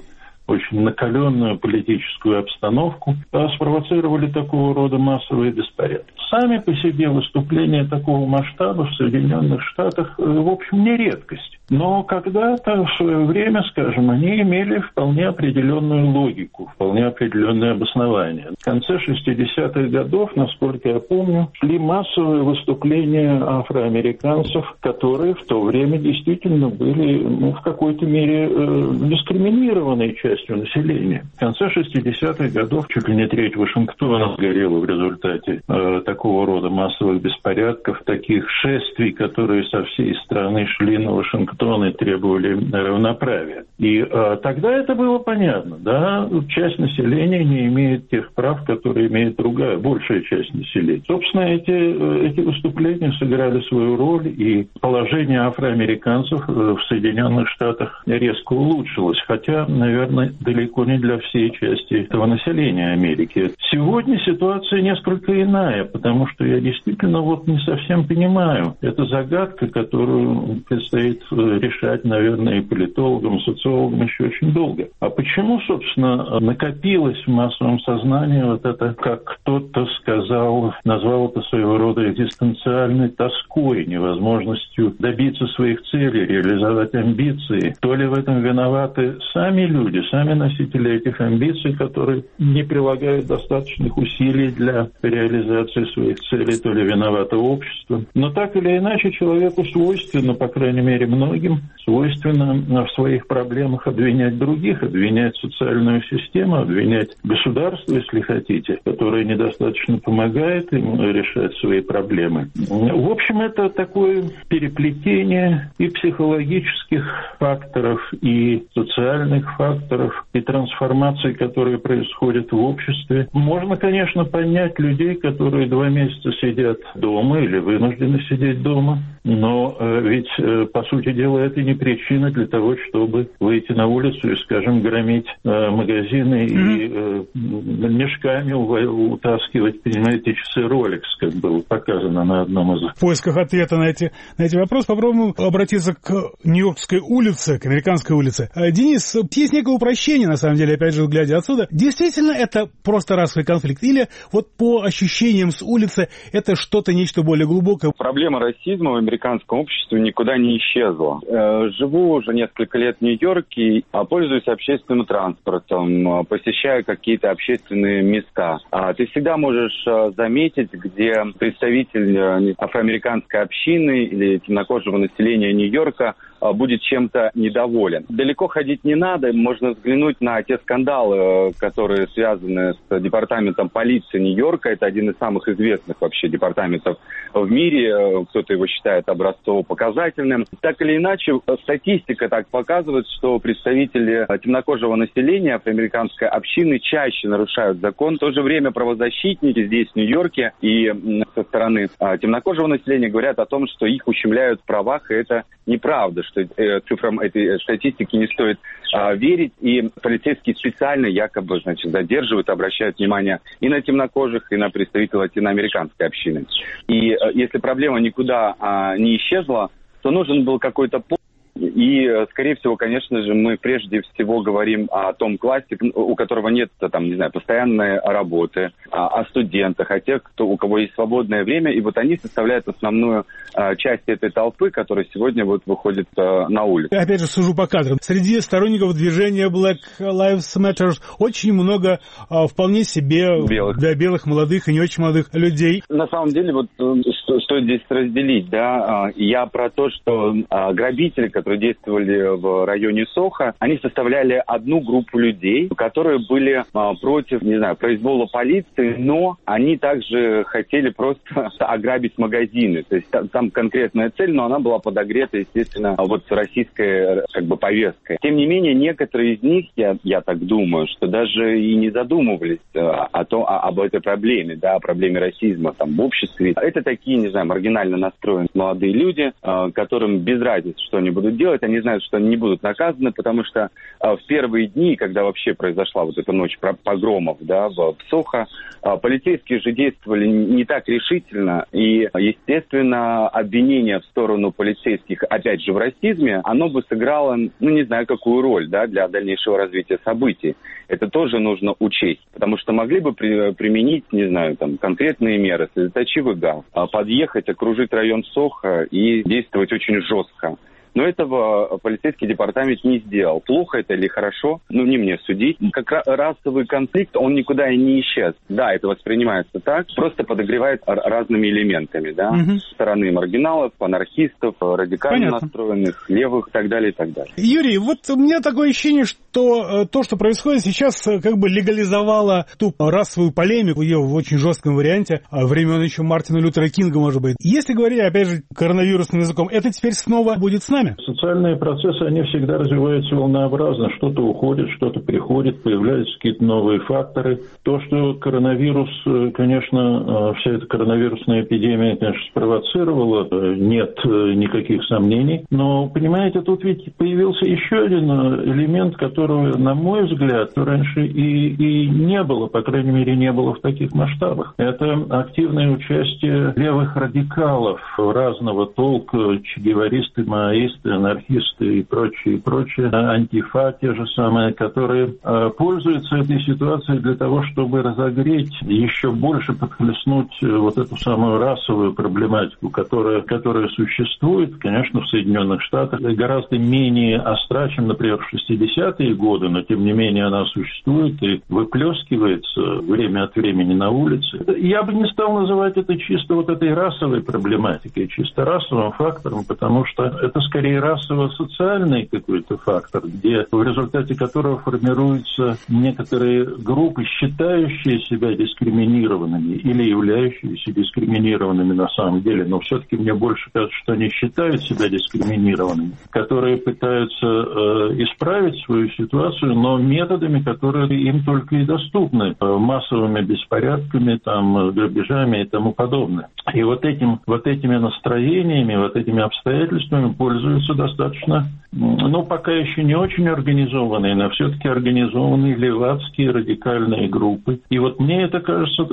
очень накаленную политическую обстановку, спровоцировали такого рода массовые беспорядки. Сами по себе выступления такого масштаба в Соединенных Штатах, в общем, не редкость. Но когда-то, в свое время, скажем, они имели вполне определенную логику, вполне определенное обоснование. В конце 60-х годов, насколько я помню, шли массовые выступления афроамериканцев, которые в то время действительно были, в какой-то мере дискриминированной частью населения. В конце 60-х годов чуть ли не треть Вашингтона сгорела в результате такого рода массовых беспорядков, таких шествий, которые со всей страны шли на Вашингтон и требовали равноправия. И тогда это было понятно, да, часть населения не имеет тех прав, которые имеет другая, большая часть населения. Собственно, эти выступления сыграли свою роль, и положение афроамериканцев в Соединенных Штатах резко улучшилось, хотя, наверное, далеко не для всей части этого населения Америки. Сегодня ситуация несколько иная, потому что я действительно не совсем понимаю. Это загадка, которую предстоит решать, наверное, и политологам, и социологам еще очень долго. А почему, собственно, накопилось в массовом сознании это, как кто-то сказал, назвал это своего рода экзистенциальной тоской, невозможностью добиться своих целей, реализовать амбиции? То ли в этом виноваты сами люди, сами носители этих амбиций, которые не прилагают достаточных усилий для реализации своих целей, то ли виновато общество. Но так или иначе человеку свойственно, по крайней мере многим, свойственно в своих проблемах обвинять других, обвинять социальную систему, обвинять государство, если хотите, которое недостаточно помогает им решать свои проблемы. В общем, это такое переплетение и психологических факторов, и социальных факторов, и трансформаций, которые происходят в обществе. Можно, конечно, понять людей, которые 2 месяца сидят дома или вынуждены сидеть дома, но ведь, по сути дела, это не причина для того, чтобы выйти на улицу и, скажем, громить магазины и мешками утаскивать, понимаете, часы Rolex, как было показано на одном из... В поисках ответа на эти вопросы попробуем обратиться к Нью-Йоркской улице, к американской улице. Денис, есть некое упрощение, на самом деле, опять же, глядя отсюда. Действительно, это просто расовый конфликт? Или по ощущениям с улицы это что-то, нечто более глубокое? Проблема расизма в американском обществе никуда не исчезла. Живу уже несколько лет в Нью-Йорке, пользуюсь общественным транспортом, посещаю какие-то общественные места. Ты всегда можешь заметить, где представитель афроамериканской общины или темнокожего населения Нью-Йорка будет чем-то недоволен. Далеко ходить не надо, можно взглянуть на те скандалы, которые связаны с департаментом полиции Нью-Йорка. Это один из самых известных вообще департаментов в мире, кто-то его считает образцово-показательным. Так или иначе, статистика так показывает, что представители темнокожего населения афроамериканской общины чаще нарушают закон. В то же время правозащитники здесь, в Нью-Йорке, и со стороны темнокожего населения говорят о том, что их ущемляют в правах, и это неправда, что цифрам этой статистики не стоит верить, и полицейские специально якобы, задерживают, обращают внимание и на темнокожих, и на представителей латиноамериканской общины. И если проблема никуда не исчезла, то нужен был какой-то повод. И, скорее всего, конечно же, мы прежде всего говорим о том классе, у которого нет, постоянной работы, о студентах, о тех, у кого есть свободное время, и они составляют основную часть этой толпы, которая сегодня выходит на улицу. Опять же, сужу по кадрам. Среди сторонников движения Black Lives Matter очень много вполне себе белых, молодых и не очень молодых людей. На самом деле, стоит здесь разделить, я про то, что грабители, которые действовали в районе Сохо, они составляли одну группу людей, которые были против, произвола полиции, но они также хотели просто ограбить магазины. То есть там конкретная цель, но она была подогрета, естественно, российской повесткой. Тем не менее, некоторые из них, я так думаю, что даже и не задумывались об этой проблеме, о проблеме расизма в обществе. Это такие, маргинально настроенные молодые люди, которым без разницы, что они будут будут делать, они знают, что они не будут наказаны, потому что в первые дни, когда вообще произошла вот эта ночь погромов, да, в Псохо, полицейские же действовали не так решительно, и, естественно, обвинение в сторону полицейских, опять же, в расизме, оно бы сыграло, не знаю, какую роль, да, для дальнейшего развития событий. Это тоже нужно учесть, потому что могли бы применить, не знаю, там, конкретные меры, слезоточивый газ, подъехать, окружить район Псохо и действовать очень жестко. Но этого полицейский департамент не сделал. Плохо это или хорошо, не мне судить. Как расовый конфликт, он никуда и не исчез. Да, это воспринимается так, просто подогревает разными элементами, да, со стороны маргиналов, анархистов, радикально настроенных, левых и так далее, и так далее. Юрий, вот у меня такое ощущение, что то, что происходит сейчас, как бы легализовало ту расовую полемику, ее в очень жестком варианте, времен еще Мартина Лютера Кинга, может быть. Если говорить, опять же, коронавирусным языком, это теперь снова будет с нами? Социальные процессы, они всегда развиваются волнообразно. Что-то уходит, что-то приходит, появляются какие-то новые факторы. То, что коронавирус, конечно, вся эта коронавирусная эпидемия, конечно, спровоцировала, нет никаких сомнений. Но, понимаете, тут ведь появился еще один элемент, которого, на мой взгляд, раньше и не было, по крайней мере, не было в таких масштабах. Это активное участие левых радикалов разного толка, чегеваристы, маоисты, анархисты и прочее, антифа те же самые, которые пользуются этой ситуацией для того, чтобы разогреть, еще больше подхлестнуть вот эту самую расовую проблематику, которая существует, конечно, в Соединенных Штатах, гораздо менее остра, чем, например, в 60-е годы, но тем не менее она существует и выплескивается время от времени на улице. Я бы не стал называть это чисто вот этой расовой проблематикой, чисто расовым фактором, потому что это скорее расово-социальный какой-то фактор, где в результате которого формируются некоторые группы, считающие себя дискриминированными или являющиеся дискриминированными на самом деле, но все-таки мне больше кажется, что они считают себя дискриминированными, которые пытаются исправить свою ситуацию, но методами, которые им только и доступны, массовыми беспорядками, грабежами и тому подобное. И вот этими настроениями, вот этими обстоятельствами пользуются достаточно, пока еще не очень организованные, но все-таки организованные левацкие радикальные группы. И вот мне это кажется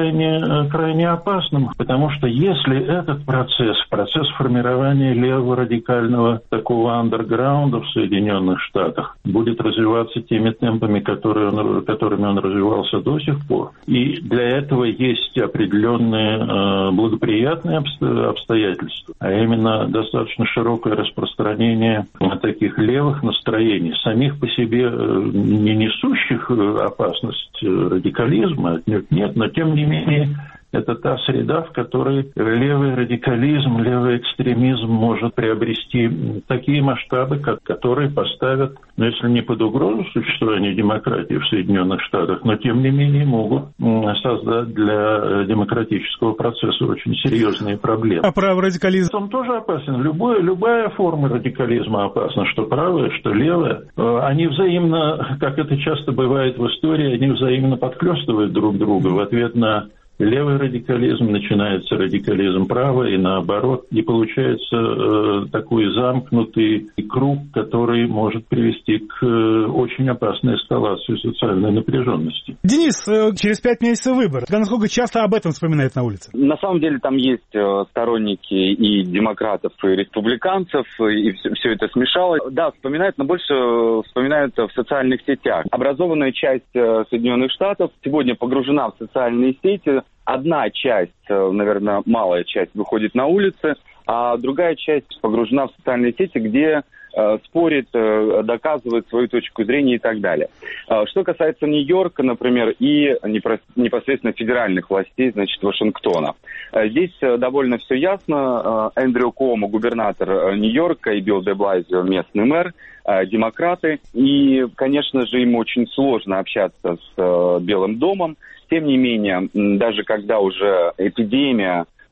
крайне опасным, потому что если этот процесс формирования левого радикального такого андерграунда в Соединенных Штатах будет развиваться теми темпами, которыми он развивался до сих пор, и для этого есть определенные благоприятные обстоятельства, а именно достаточно широкое распространение таких левых настроений, самих по себе не несущих опасность радикализма, отнюдь нет, но тем не менее это та среда, в которой левый радикализм, левый экстремизм может приобрести такие масштабы, которые поставят, если не под угрозу существования демократии в Соединенных Штатах, но тем не менее могут создать для демократического процесса очень серьезные проблемы. А правый радикализм? Он тоже опасен. Любая форма радикализма опасна, что правая, что левая. Они взаимно, как это часто бывает в истории, они взаимно подхлёстывают друг друга в ответ на левый радикализм, начинается радикализм правый и наоборот. И получается такой замкнутый круг, который может привести к очень опасной эскалации социальной напряженности. Денис, через 5 месяцев выборов. Насколько часто об этом вспоминают на улице? На самом деле там есть сторонники и демократов, и республиканцев, и все это смешалось. Да, вспоминают, но больше вспоминают в социальных сетях. Образованная часть Соединенных Штатов сегодня погружена в социальные сети. Одна часть, наверное, малая часть выходит на улицы, а другая часть погружена в социальные сети, где спорит, доказывает свою точку зрения и так далее. Что касается Нью-Йорка, например, и непосредственно федеральных властей, значит, Вашингтона. Здесь довольно все ясно. Эндрю Куомо, губернатор Нью-Йорка, и Билл де Блайзио, местный мэр, демократы. И, конечно же, им очень сложно общаться с Белым домом. Тем не менее, даже когда уже эпидемия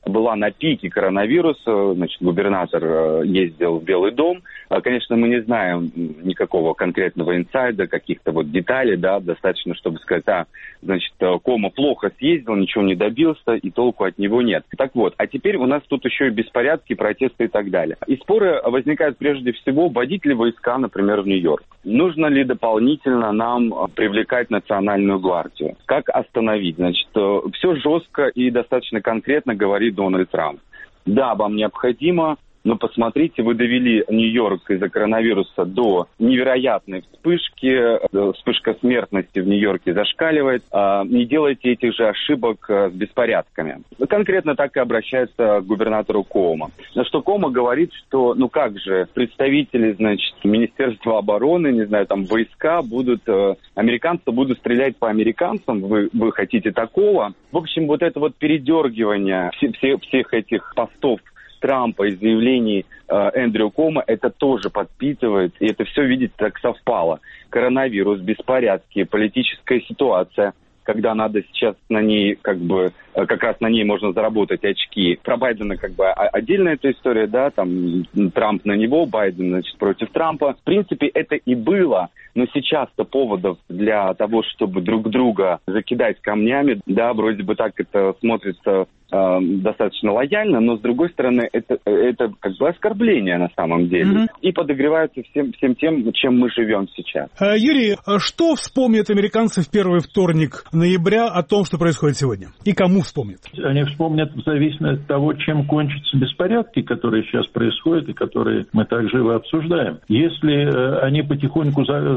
была на пике коронавируса, значит, губернатор ездил в Белый дом. Конечно, мы не знаем никакого конкретного инсайда, каких-то вот деталей, да, достаточно, чтобы сказать, значит, Кома плохо съездил, ничего не добился, и толку от него нет. Так вот, а теперь у нас тут еще и беспорядки, протесты и так далее. И споры возникают прежде всего, вводить ли войска, например, в Нью-Йорк. Нужно ли дополнительно нам привлекать Национальную гвардию? Как остановить? Значит, все жестко и достаточно конкретно говорит Дональд Трамп. Да, вам необходимо, но посмотрите, вы довели Нью-Йорк из-за коронавируса до невероятной вспышки. Вспышка смертности в Нью-Йорке зашкаливает. Не делайте этих же ошибок с беспорядками. Конкретно так и обращается к губернатору Куомо. На что Куомо говорит, что, ну как же, представители, значит, Министерства обороны, не знаю, там, войска будут, американцы будут стрелять по американцам, вы хотите такого? В общем, вот это вот передергивание всех этих постов Трампа и заявлений Эндрю Куомо, это тоже подпитывает, и это все, видите, так совпало. Коронавирус, беспорядки, политическая ситуация, когда надо сейчас на ней, как раз на ней можно заработать очки. Про Байдена отдельная эта история, да, там Трамп на него, Байден, значит, против Трампа. В принципе, это и было, но сейчас-то поводов для того, чтобы друг друга закидать камнями, да, вроде бы так это смотрится достаточно лояльно, но с другой стороны это оскорбление на самом деле. И подогревается всем тем, чем мы живем сейчас. Юрий, что вспомнят американцы в первый вторник ноября о том, что происходит сегодня? И кому вспомнят? Они вспомнят в зависимости от того, чем кончатся беспорядки, которые сейчас происходят и которые мы так живо обсуждаем. Если они потихоньку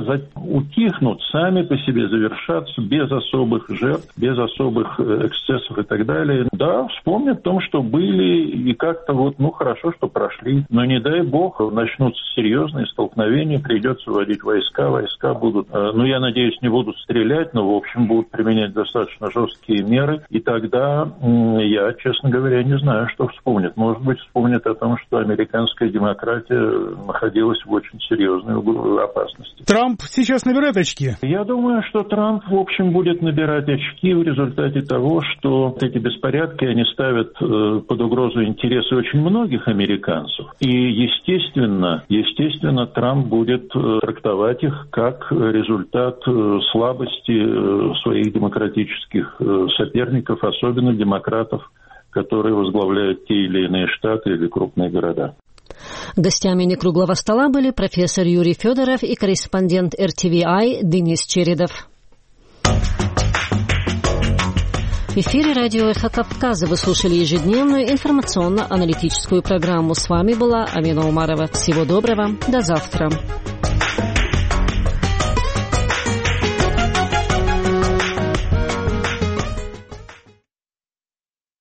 утихнут, сами по себе завершатся без особых жертв, без особых эксцессов и так далее, да, вспомнят о том, что были, и как-то хорошо, что прошли. Но не дай бог, начнутся серьезные столкновения, придется вводить войска будут, я надеюсь, не будут стрелять, но, в общем, будут применять достаточно жесткие меры, и тогда я, честно говоря, не знаю, что вспомнят. Может быть, вспомнят о том, что американская демократия находилась в очень серьезной опасности. Трамп сейчас набирает очки? Я думаю, что Трамп, в общем, будет набирать очки в результате того, что эти беспорядки, они ставят под угрозу интересы очень многих американцев. И, естественно, Трамп будет трактовать их как результат слабости своих демократических соперников, особенно демократов, которые возглавляют те или иные штаты или крупные города. Гостями некруглого стола были профессор Юрий Федоров и корреспондент RTVI Денис Чередов. В эфире радио «Эхо Кавказа» вы слушали ежедневную информационно-аналитическую программу. С вами была Амина Умарова. Всего доброго. До завтра.